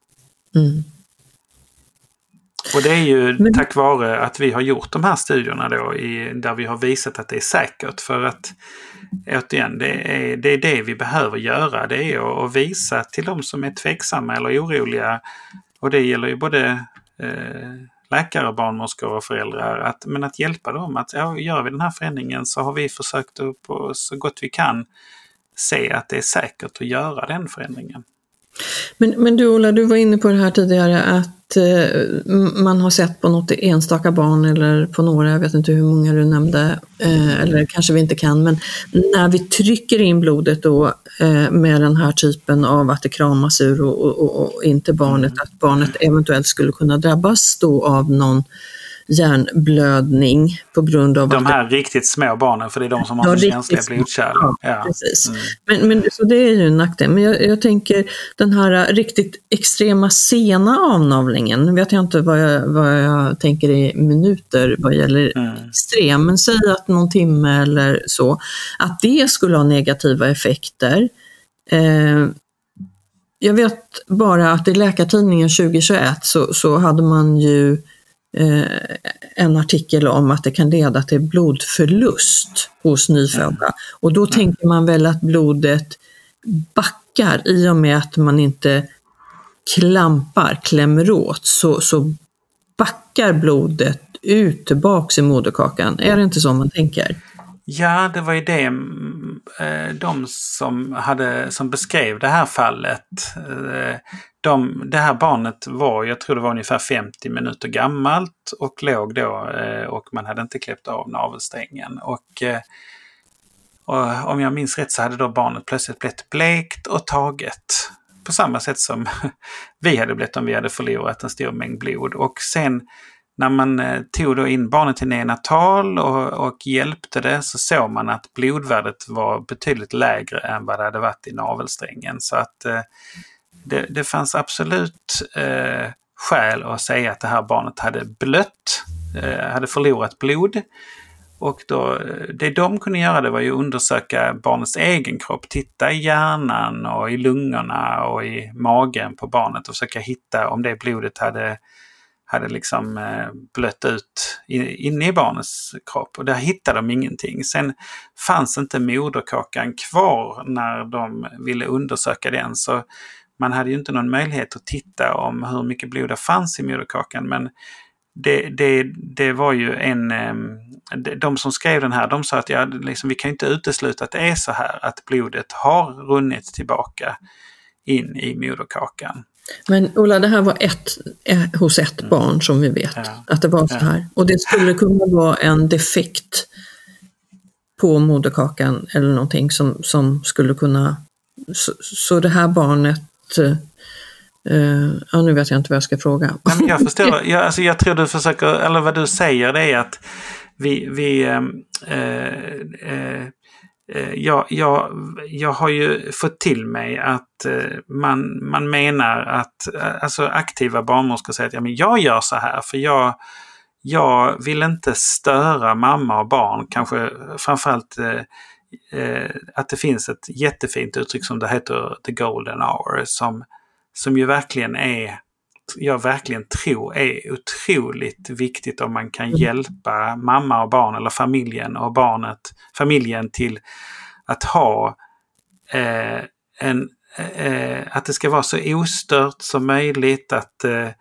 C: Och det är ju tack vare att vi har gjort de här studierna då där vi har visat att det är säkert, för att återigen, det är det vi behöver göra, det är att visa till de som är tveksamma eller oroliga, och det gäller ju både läkare, barnmorskor och föräldrar, men att hjälpa dem att gör vi den här förändringen så har vi försökt på så gott vi kan se att det är säkert att göra den förändringen.
B: Men du Ola, du var inne på det här tidigare att man har sett på något enstaka barn eller på några, jag vet inte hur många du nämnde, eller kanske vi inte kan, men när vi trycker in blodet då med den här typen av att det kramas ur och inte barnet, att barnet eventuellt skulle kunna drabbas då av någon hjärnblödning på grund av
C: de här riktigt små barnen, för det är de som har känsliga blodkärl.
B: Ja, precis. Men så det är ju en nackdel. Men jag tänker den här riktigt extrema sena avnavlingen, nu vet jag inte vad jag tänker i minuter vad gäller extrem, men säg att någon timme eller så, att det skulle ha negativa effekter. Jag vet bara att i Läkartidningen 2021 så hade man ju en artikel om att det kan leda till blodförlust hos nyfödda. Och då tänker man väl att blodet backar i och med att man inte klämmer åt, så backar blodet ut tillbaks i moderkakan. Är det inte så man tänker?
C: Ja, det var ju det de som beskrev det här fallet. Det här barnet var, jag tror det var ungefär 50 minuter gammalt och låg då och man hade inte kläppt av navelsträngen. Och om jag minns rätt så hade då barnet plötsligt blivit blekt och taget på samma sätt som vi hade blivit om vi hade förlorat en stor mängd blod. Och sen när man tog då in barnet till neonatal och hjälpte det, så såg man att blodvärdet var betydligt lägre än vad det hade varit i navelsträngen. Så att det fanns absolut skäl att säga att det här barnet hade blött, hade förlorat blod. Och då, det de kunde göra det var ju undersöka barnets egen kropp. Titta i hjärnan och i lungorna och i magen på barnet och försöka hitta om det blodet hade liksom blött ut inne i barnets kropp. Och där hittade de ingenting. Sen fanns inte moderkakan kvar när de ville undersöka den. Så man hade ju inte någon möjlighet att titta om hur mycket blod det fanns i moderkakan. Men det var ju de som skrev den här, de sa att vi kan inte utesluta att det är så här. Att blodet har runnit tillbaka in i moderkakan.
B: Men Ola, det här var hos ett barn som vi vet att det var så här. Och det skulle kunna vara en defekt på moderkakan eller någonting som skulle kunna... Så det här barnet... nu vet jag inte vad jag ska fråga.
C: Nej, men jag förstår. Jag tror du försöker... Eller vad du säger det är att jag har ju fått till mig att man menar att alltså aktiva barnmorskor säger att jag gör så här för jag vill inte störa mamma och barn. Kanske framförallt att det finns ett jättefint uttryck som det heter the golden hour som ju verkligen jag verkligen tror är otroligt viktigt om man kan hjälpa mamma och barn eller familjen till att ha att det ska vara så ostört som möjligt, att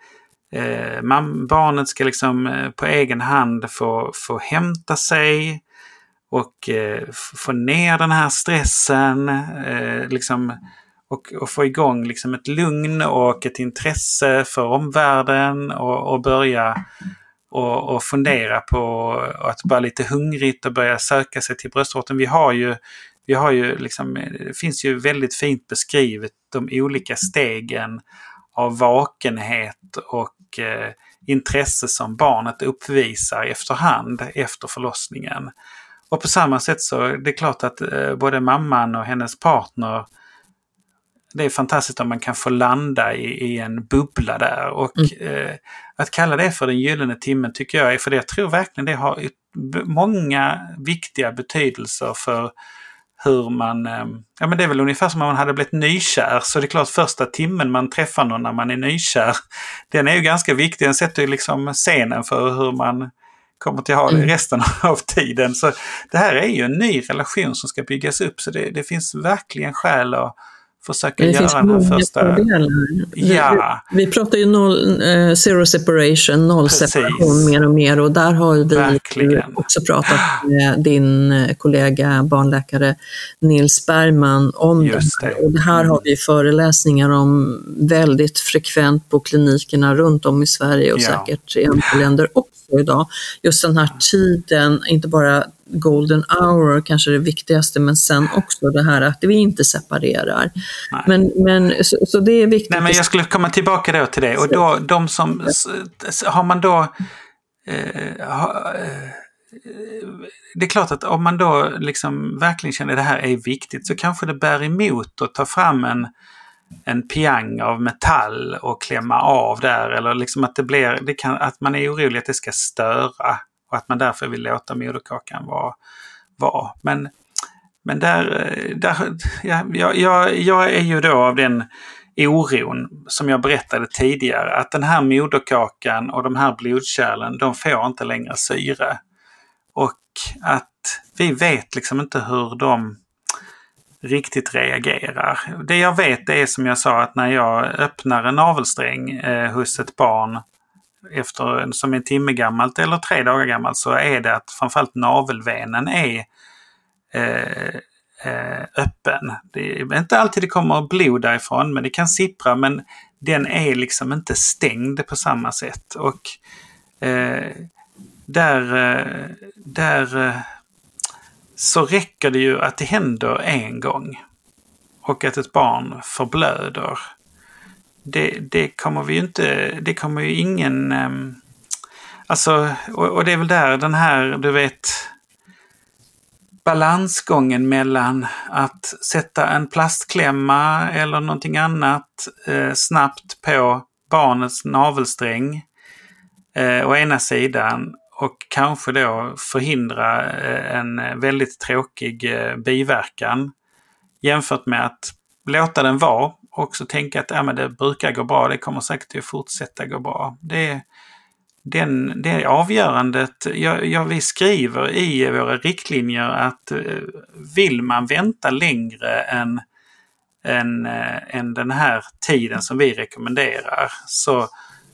C: barnet ska liksom på egen hand få hämta sig och få ner den här stressen liksom. Och få igång liksom ett lugn och ett intresse för omvärlden och börja och fundera på att vara lite hungrigt och börja söka sig till bröstvårtan. Vi har ju liksom, det finns ju väldigt fint beskrivet de olika stegen av vakenhet och intresse som barnet uppvisar efterhand efter förlossningen. Och på samma sätt så är det klart att både mamman och hennes partner, det är fantastiskt om man kan få landa i en bubbla där. Och att kalla det för den gyllene timmen tycker jag är, för det jag tror verkligen det har många viktiga betydelser för hur man... men det är väl ungefär som om man hade blivit nykär. Så det är klart första timmen man träffar någon när man är nykär, den är ju ganska viktig. Den sätter ju liksom scenen för hur man kommer till ha det resten av tiden. Så det här är ju en ny relation som ska byggas upp. Så det finns verkligen skäl att försöka göra den här första...
B: Vi pratar ju zero separation, noll separation mer och mer, och där har vi också pratat med din kollega barnläkare Nils Bergman om det. Och det här har vi föreläsningar om väldigt frekvent på klinikerna runt om i Sverige och säkert i andra länder också idag. Just den här tiden, inte bara golden hour kanske det viktigaste, men sen också det här att vi inte separerar. Men så det är viktigt.
C: Nej, men jag skulle komma tillbaka då till det. Och då, de som har man då det är klart att om man då liksom verkligen känner att det här är viktigt, så kanske det bär emot att ta fram en piang av metall och klämma av där, eller liksom att att man är orolig att det ska störa och att man därför vill låta moderkakan vara. Men jag är ju då av den oron som jag berättade tidigare, att den här moderkakan och de här blodkärlen, de får inte längre syre. Och att vi vet liksom inte hur de riktigt reagerar. Det jag vet är, som jag sa, att när jag öppnar en navelsträng hos ett barn som är 1 timme gammalt eller 3 dagar gammalt, så är det att framförallt navelvenen är öppen. Det är inte alltid det kommer blod därifrån, men det kan sippra, men den är liksom inte stängd på samma sätt. Och där så räcker det ju att det händer en gång och att ett barn förblöder. Det kommer ju ingen... alltså, och det är väl där den här, du vet, balansgången mellan att sätta en plastklämma eller någonting annat snabbt på barnets navelsträng å ena sidan, och kanske då förhindra en väldigt tråkig biverkan jämfört med att låta den vara och också tänka att men det brukar gå bra, det kommer säkert att fortsätta gå bra. Det är avgörandet. Vi skriver i våra riktlinjer att vill man vänta längre än den här tiden som vi rekommenderar så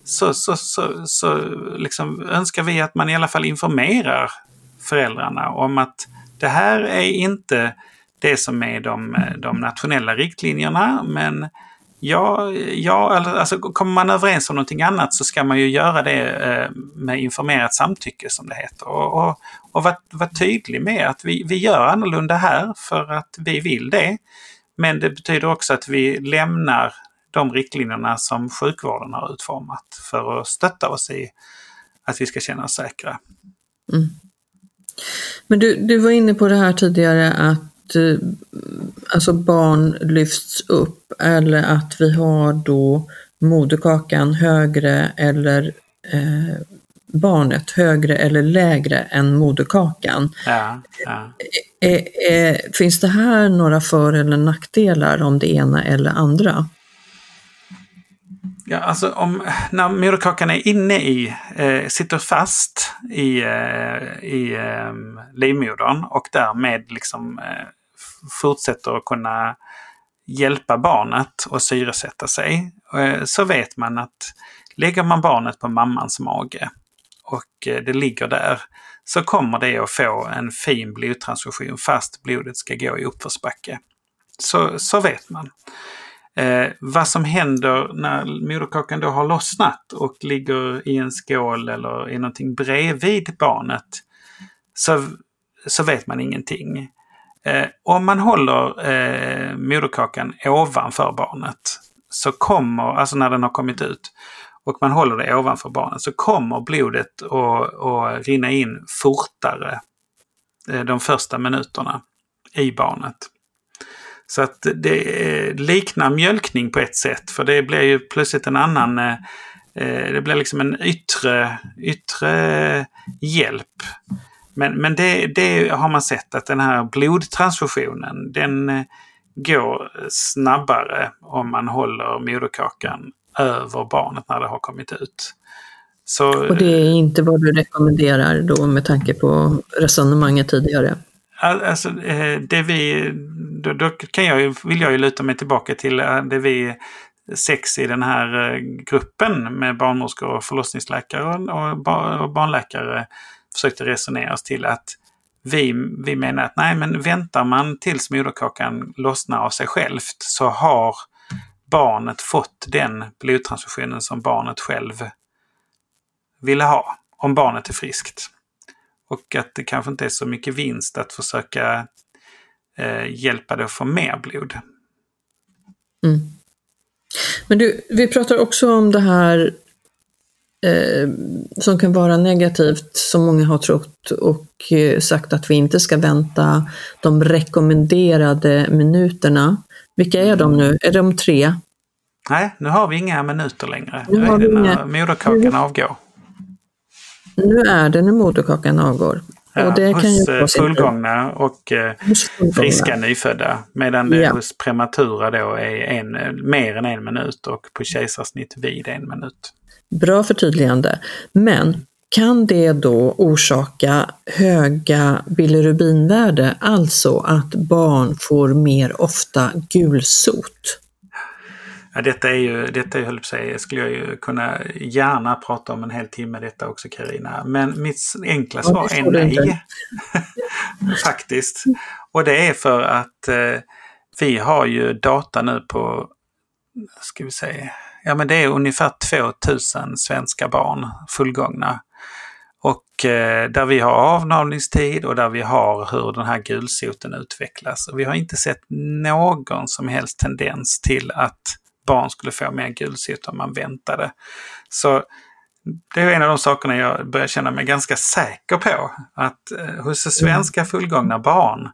C: liksom önskar vi att man i alla fall informerar föräldrarna om att det här är inte det som är de nationella riktlinjerna, men alltså kommer man överens om någonting annat så ska man ju göra det med informerat samtycke som det heter. Och vara tydlig med att vi gör annorlunda här för att vi vill det. Men det betyder också att vi lämnar de riktlinjerna som sjukvården har utformat för att stötta oss i att vi ska känna oss säkra.
B: Mm. Men du var inne på det här tidigare att alltså barn lyfts upp eller att vi har då moderkakan högre eller barnet högre eller lägre än moderkakan.
C: Ja.
B: Finns det här några för- eller nackdelar om det ena eller andra?
C: Ja, alltså när moderkakan är inne sitter fast i livmodern och därmed liksom fortsätter att kunna hjälpa barnet att syresätta sig, så vet man att lägger man barnet på mammans mage och det ligger där, så kommer det att få en fin blodtransfusion fast blodet ska gå i uppförsbacke. Så vet man. Vad som händer när moderkakan då har lossnat och ligger i en skål eller i någonting bredvid barnet, så vet man ingenting. Om man håller moderkakan ovanför barnet så kommer, alltså när den har kommit ut och man håller det ovanför barnet, så kommer blodet att rinna in fortare de första minuterna i barnet. Så att det liknar mjölkning på ett sätt, för det blir ju plötsligt en annan, det blir liksom en yttre hjälp. Men det har man sett att den här blodtransfusionen, den går snabbare om man håller moderkakan över barnet när det har kommit ut. Och
B: det är inte vad du rekommenderar då med tanke på resonemanget tidigare?
C: Alltså, vill jag ju luta mig tillbaka till det vi 6 i den här gruppen med barnmorskor och förlossningsläkare och barnläkare försökte resonera oss till att vi menar att nej, men väntar man tills moderkakan lossnar av sig självt så har barnet fått den blodtransfusionen som barnet själv ville ha, om barnet är friskt. Och att det kanske inte är så mycket vinst att försöka hjälpa det att få mer blod.
B: Mm. Men vi pratar också om det här som kan vara negativt, som många har trott och sagt att vi inte ska vänta de rekommenderade minuterna. Vilka är de nu? Är de 3?
C: Nej, nu har vi inga minuter längre. Nu är det när moderkakan avgår.
B: Nu är det när moderkakan avgår.
C: Ja,
B: och det
C: hos
B: kan ju
C: fullgångna och friska nyfödda. Medan det hos prematura då är mer än 1 minut och på kejsarsnitt vid 1 minut.
B: Bra förtydligande. Men kan det då orsaka höga bilirubinvärde, alltså att barn får mer ofta gulsot?
C: Ja, detta höll på sig, skulle jag ju kunna gärna prata om en hel timme detta också, Carina. Men mitt enkla svar är nej. Faktiskt. Och det är för att vi har ju data nu på, ska vi säga, ja men det är ungefär 2000 svenska barn fullgångna. Och där vi har avnavningstid och där vi har hur den här gulsoten utvecklas. Och vi har inte sett någon som helst tendens till att barn skulle få mer gulsot om man väntade. Så det är en av de sakerna jag börjar känna mig ganska säker på. Att hos svenska fullgångna barn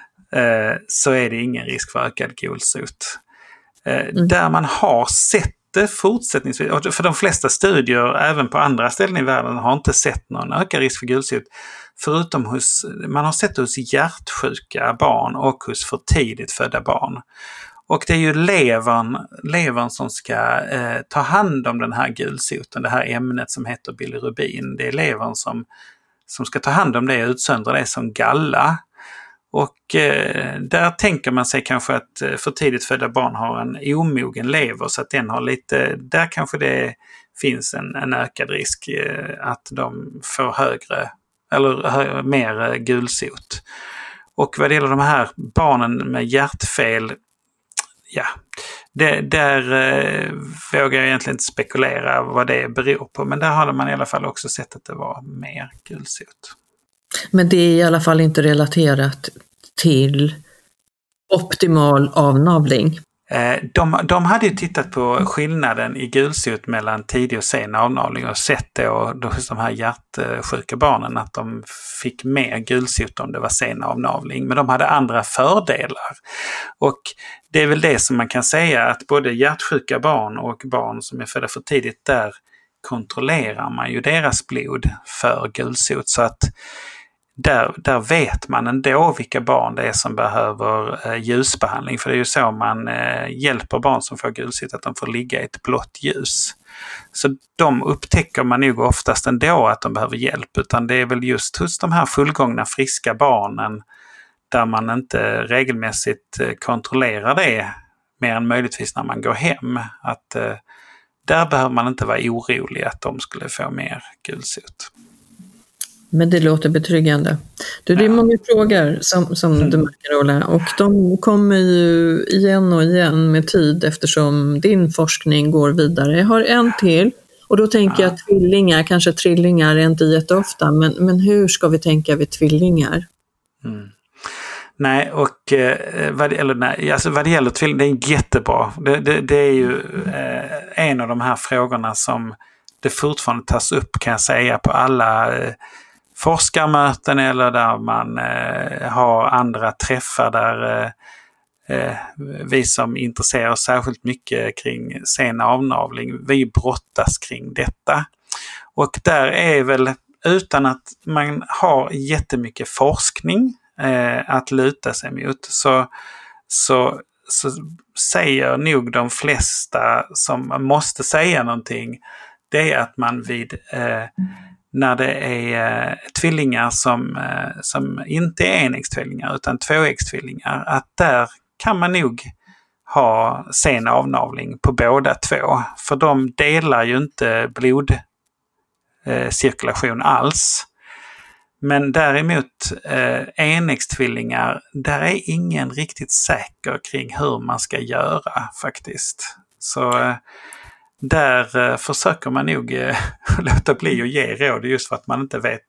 C: så är det ingen risk för ökad gulsot. Där man har sett inte fortsättningsvis, för de flesta studier även på andra ställen i världen har inte sett någon ökad risk för gulsot, förutom man har sett hos hjärtsjuka barn och hos för tidigt födda barn. Och det är ju levern som ska ta hand om den här gulsoten, det här ämnet som heter bilirubin. Det är levern som ska ta hand om det och utsöndra det som galla. Och där tänker man sig kanske att för tidigt födda barn har en omogen lever, så att den har lite, där kanske det finns en ökad risk att de får högre eller mer gulsot. Och vad det gäller de här barnen med hjärtfel, ja, där vågar jag egentligen inte spekulera vad det beror på, men där har man i alla fall också sett att det var mer gulsot.
B: Men det är i alla fall inte relaterat till optimal avnavling.
C: De hade ju tittat på skillnaden i gulsot mellan tidig och sen avnavling och sett då hos de här hjärtsjuka barnen att de fick mer gulsot om det var sen avnavling. Men de hade andra fördelar. Och det är väl det som man kan säga, att både hjärtsjuka barn och barn som är födda för tidigt, där kontrollerar man ju deras blod för gulsot, så att där vet man ändå vilka barn det är som behöver ljusbehandling. För det är ju så man hjälper barn som får gulsot, att de får ligga i ett blått ljus. Så de upptäcker man nog oftast ändå att de behöver hjälp. Utan det är väl just hos de här fullgångna friska barnen där man inte regelmässigt kontrollerar det mer än möjligtvis när man går hem. Att där behöver man inte vara orolig att de skulle få mer gulsot.
B: Men det låter betryggande. Det är många frågor som du märker, Ola, och de kommer ju igen och igen med tid eftersom din forskning går vidare. Jag har en till, och då tänker jag tvillingar, kanske trillingar är inte jätteofta, men hur ska vi tänka vid tvillingar?
C: Nej, och vad det gäller tvillingar, det är jättebra. Det är ju en av de här frågorna som det fortfarande tas upp, kan jag säga, på alla forskarmöten eller där man har andra träffar där vi som intresserar oss särskilt mycket kring sen avnavling, vi brottas kring detta. Och där är väl, utan att man har jättemycket forskning att luta sig mot, så säger nog de flesta som måste säga någonting, det är att man när det är tvillingar som inte är enäggstvillingar utan tvåäggstvillingar, att där kan man nog ha sen avnavling på båda två. För de delar ju inte blodcirkulation alls. Men däremot enäggstvillingar, där är ingen riktigt säker kring hur man ska göra faktiskt. Så där försöker man nog låta bli att ge råd just för att man inte vet.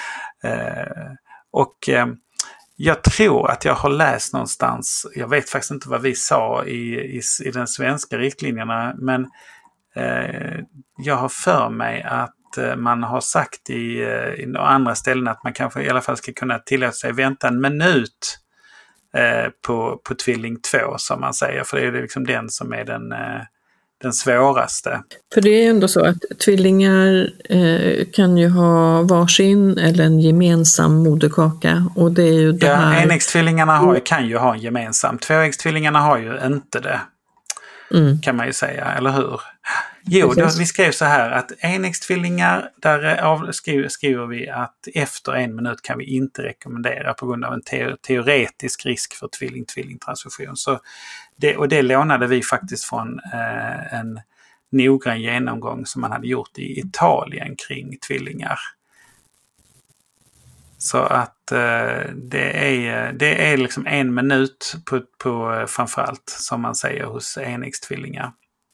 C: Jag tror att jag har läst någonstans, jag vet faktiskt inte vad vi sa i den svenska riktlinjerna, men jag har för mig att man har sagt i andra ställen att man kanske i alla fall ska kunna tillåta sig vänta en minut på tvilling 2, som man säger, för det är liksom den som är den svåraste. För
B: det är ju ändå så att tvillingar kan ju ha varsin eller en gemensam moderkaka, och det är ju det här.
C: Enäggstvillingarna kan ju ha en gemensam. Tvåäggstvillingarna har ju inte det. Kan man ju säga, eller hur? Jo, vi skrev så här att enäggstvillingar, där skriver vi att efter 1 minut kan vi inte rekommendera på grund av en teoretisk risk för tvilling-tvillingtransfusion. Så det lånade vi faktiskt från en noggrann genomgång som man hade gjort i Italien kring tvillingar. Så att det är liksom 1 minut på framförallt, som man säger, hos enäggstvillingar.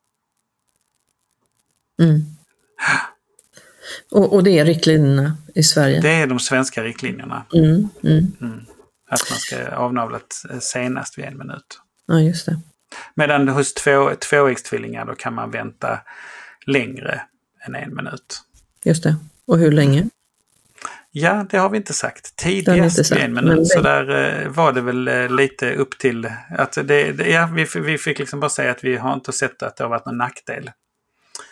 B: Och det är riktlinjerna i Sverige?
C: Det är de svenska riktlinjerna. Att man ska avnavla senast vid 1 minut.
B: Ja, just det.
C: Medan hos tvåäggstvillingar då kan man vänta längre än 1 minut.
B: Just det. Och hur länge?
C: Ja, det har vi inte sagt. Tidigast vid 1 minut. Så där var det väl lite upp till att vi fick liksom bara säga att vi har inte sett att det har varit någon nackdel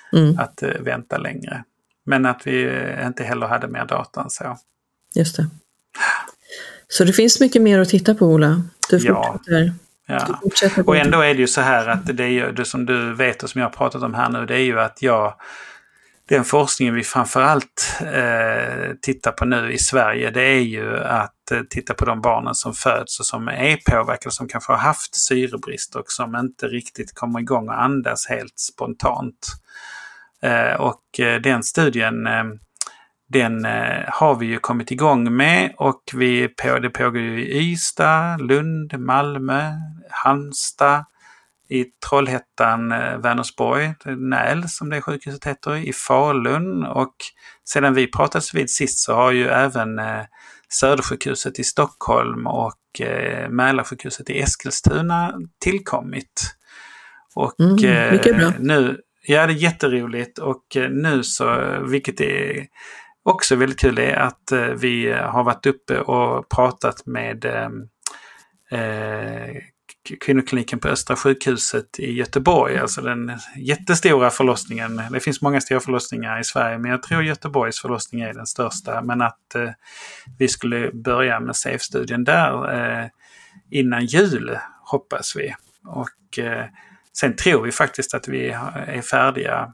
C: att vänta längre. Men att vi inte heller hade mer data än så.
B: Just det. Så det finns mycket mer att titta på, Ola. Du fortsätter.
C: Ja.
B: Du fortsätter
C: och ändå är det ju så här att det är ju, det som du vet och som jag har pratat om här nu, det är ju att den forskningen vi framförallt tittar på nu i Sverige, det är ju att titta på de barnen som föds och som är påverkade, som kanske har haft syrebrist och som inte riktigt kommer igång och andas helt spontant. Och den studien, den har vi ju kommit igång med, och det pågår ju i Ystad, Lund, Malmö, Halmstad, i Trollhättan, Vänersborg, Näl som det sjukhuset heter, i Falun, och sedan vi pratades vid sist så har ju även Södersjukhuset i Stockholm och Mälarsjukhuset i Eskilstuna tillkommit. Och
B: mycket bra.
C: nu, ja, det är jätteroligt, och nu så, vilket är också väldigt kul, är att vi har varit uppe och pratat med kvinnokliniken på Östra sjukhuset i Göteborg, alltså den jättestora förlossningen. Det finns många stora förlossningar i Sverige, men jag tror Göteborgs förlossning är den största. Men att vi skulle börja med SAFE-studien där innan jul, hoppas vi. Och sen tror vi faktiskt att vi är färdiga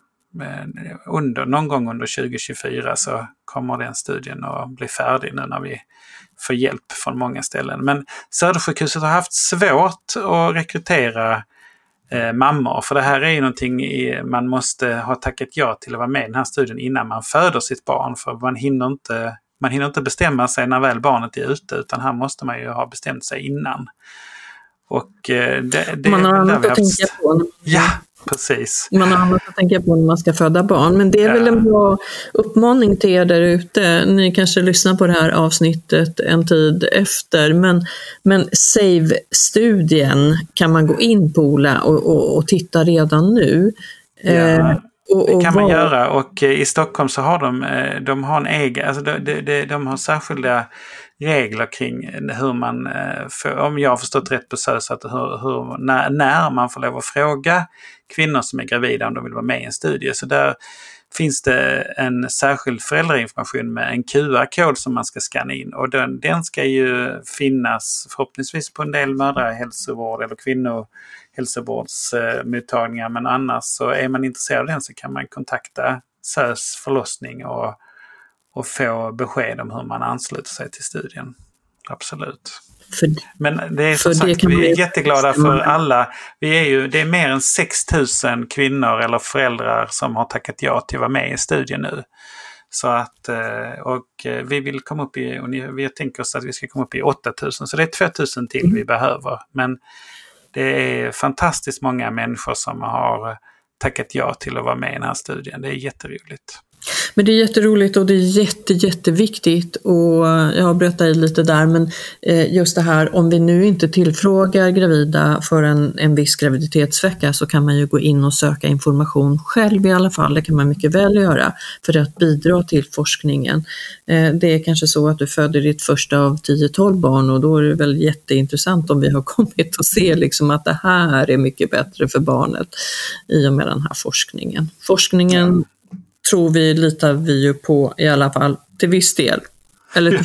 C: någon gång under 2024, så kommer den studien att bli färdig nu när vi får hjälp från många ställen. Men Södersjukhuset har haft svårt att rekrytera mammor, för det här är ju någonting man måste ha tackat ja till att vara med i den här studien innan man föder sitt barn, för man hinner inte bestämma sig när väl barnet är ute, utan här måste man ju ha bestämt sig innan. Och
B: man har annat att tänka på.
C: Ja, precis.
B: Man har annat att tänka på när man ska föda barn. Men det är väl en bra uppmaning till er där ute. Ni kanske lyssnar på det här avsnittet en tid efter. Men SAVE-studien kan man gå in på, Ola, och titta redan nu.
C: Ja. Det kan man göra, och i Stockholm så har de har en egen, alltså de har särskilda regler kring hur man, om jag har förstått rätt på SÖS, att när man får lov att fråga kvinnor som är gravida om de vill vara med i en studie. Så där finns det en särskild föräldrainformation med en QR-kod som man ska scanna in, och den ska ju finnas förhoppningsvis på en del mödrahälsovård eller kvinnohälsovårdsmottagningar, men annars så är man intresserad av den så kan man kontakta SÖS förlossning och få besked om hur man ansluter sig till studien. Absolut. Men det är som sagt, vi är jätteglada för alla. Det är mer än 6 000 kvinnor eller föräldrar som har tackat ja till att vara med i studien nu. Så att, och vi vill komma upp vi tänker oss att vi ska komma upp i 8 000, så det är 2 000 till vi behöver. Men det är fantastiskt många människor som har tackat ja till att vara med i den här studien. Det är jätteroligt.
B: Men det är jätteroligt och det är jätteviktigt, och jag har berättat lite där, men just det här, om vi nu inte tillfrågar gravida för en viss graviditetsvecka, så kan man ju gå in och söka information själv i alla fall. Det kan man mycket väl göra för att bidra till forskningen. Det är kanske så att du föder ditt första av 10-12 barn, och då är det väl jätteintressant om vi har kommit att se liksom att det här är mycket bättre för barnet i och med den här forskningen. Forskningen tror vi, litar vi ju på i alla fall till viss del. Eller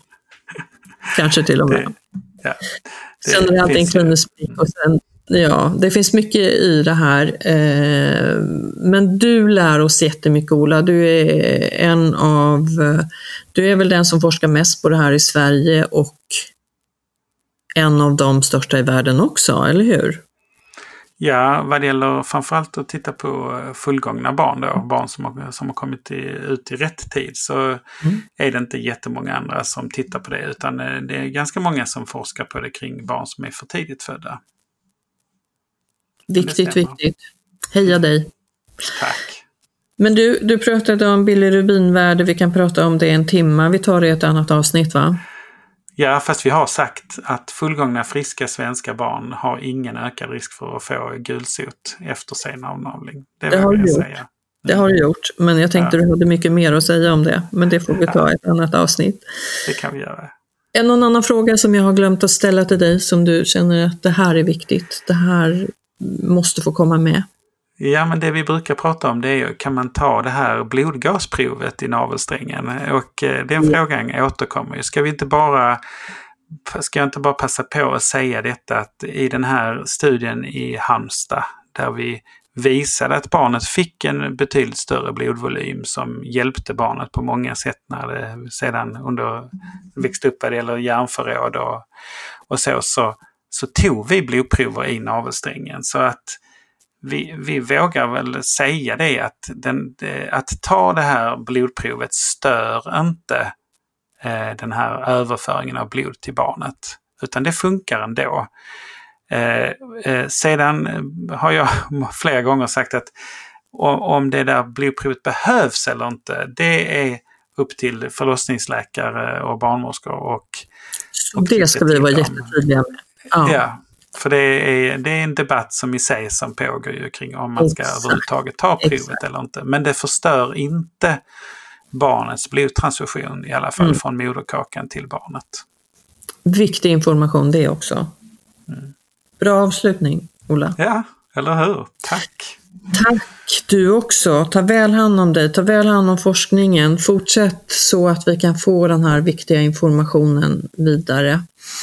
B: kanske till och med. Sen är det alltid en klinisk och sen, det finns mycket i det här. Men du lär oss jättemycket, Ola. Du är väl den som forskar mest på det här i Sverige, och en av de största i världen också, eller hur?
C: Ja, vad det gäller framförallt att titta på fullgångna barn då, barn som har kommit ut i rätt tid, så är det inte jättemånga andra som tittar på det, utan det är ganska många som forskar på det kring barn som är för tidigt födda.
B: Viktigt. Heja dig.
C: Tack.
B: Men du pratade om bilirubinvärde, vi kan prata om det en timme, vi tar det i ett annat avsnitt, va?
C: Ja, fast vi har sagt att fullgångna friska svenska barn har ingen ökad risk för att få gulsot efter sen avnavling. Det har jag säga.
B: Det har du gjort, men jag tänkte du hade mycket mer att säga om det. Men det får vi ta i ett annat avsnitt.
C: Det kan vi göra.
B: Någon annan fråga som jag har glömt att ställa till dig, som du känner att det här är viktigt, det här måste få komma med?
C: Ja, men det vi brukar prata om det är ju, kan man ta det här blodgasprovet i navelsträngen? Och den frågan återkommer ju. Ska jag inte bara passa på att säga detta, att i den här studien i Halmstad där vi visade att barnet fick en betydligt större blodvolym som hjälpte barnet på många sätt när det sedan under växte upp eller järnförråd och så tog vi blodprover i navelsträngen, så att vi vågar väl säga det att ta det här blodprovet stör inte den här överföringen av blod till barnet, utan det funkar ändå. Sedan har jag flera gånger sagt att om det där blodprovet behövs eller inte, det är upp till förlossningsläkare och barnmorskor och
B: det ska vi vara jättetydliga med.
C: Ja, för det är en debatt som i sig som pågår ju kring om man ska överhuvudtaget ta provet eller inte. Men det förstör inte barnets blodtransfusion, i alla fall från moderkakan till barnet.
B: Viktig information det också. Bra avslutning, Ola.
C: Ja, eller hur? Tack.
B: Tack du också. Ta väl hand om dig. Ta väl hand om forskningen. Fortsätt så att vi kan få den här viktiga informationen vidare.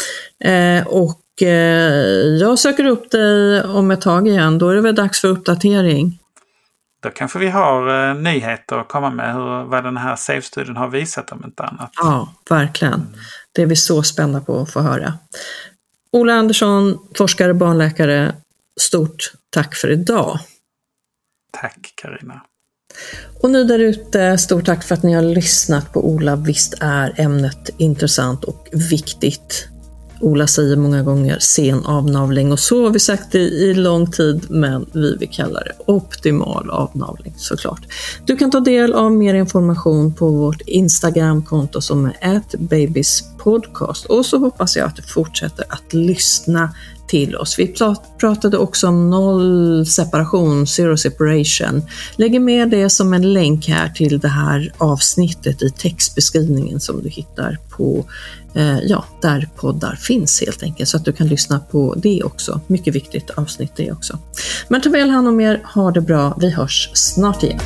B: Jag söker upp dig om ett tag igen. Då är det väl dags för uppdatering.
C: Då kanske vi har nyheter att komma med vad den här SAVE-studien har visat om inte annat.
B: Ja, verkligen. Det är vi så spända på att få höra. Ola Andersson, forskare, barnläkare, stort tack för idag.
C: Tack Carina.
B: Och ni där ute, stort tack för att ni har lyssnat på Ola. Visst är ämnet intressant och viktigt. Ola säger många gånger sen avnavling, och så har vi sagt det i lång tid, men vi vill kalla det optimal avnavling såklart. Du kan ta del av mer information på vårt Instagram-konto som är @babyspodcast, och så hoppas jag att du fortsätter att lyssna till oss. Vi pratade också om 0 separation, zero separation. Lägger med det som en länk här till det här avsnittet i textbeskrivningen som du hittar på där poddar finns helt enkelt, så att du kan lyssna på det också. Mycket viktigt avsnitt det också. Men ta väl hand om er, ha det bra, vi hörs snart igen.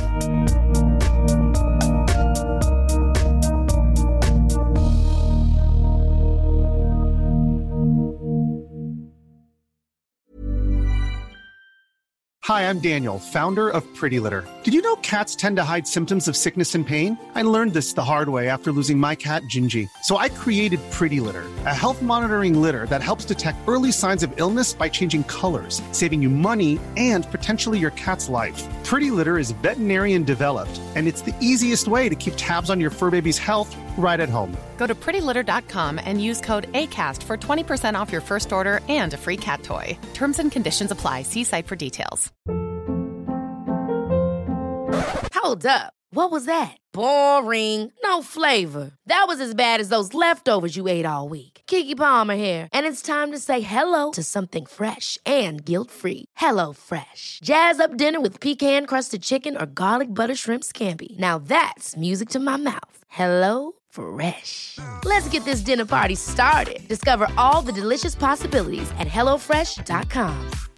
E: Hi, I'm Daniel, founder of Pretty Litter. Did you know cats tend to hide symptoms of sickness and pain? I learned this the hard way after losing my cat, Gingy. So I created Pretty Litter, a health monitoring litter that helps detect early signs of illness by changing colors, saving you money and potentially your cat's life. Pretty Litter is veterinarian developed, and it's the easiest way to keep tabs on your fur baby's health right at home.
F: Go to prettylitter.com and use code ACAST for 20% off your first order and a free cat toy. Terms and conditions apply. See site for details.
A: Hold up. What was that? Boring. No flavor. That was as bad as those leftovers you ate all week. Keke Palmer here, and it's time to say hello to something fresh and guilt-free. Hello Fresh. Jazz up dinner with pecan-crusted chicken or garlic butter shrimp scampi. Now that's music to my mouth. Hello Fresh. Let's get this dinner party started. Discover all the delicious possibilities at HelloFresh.com.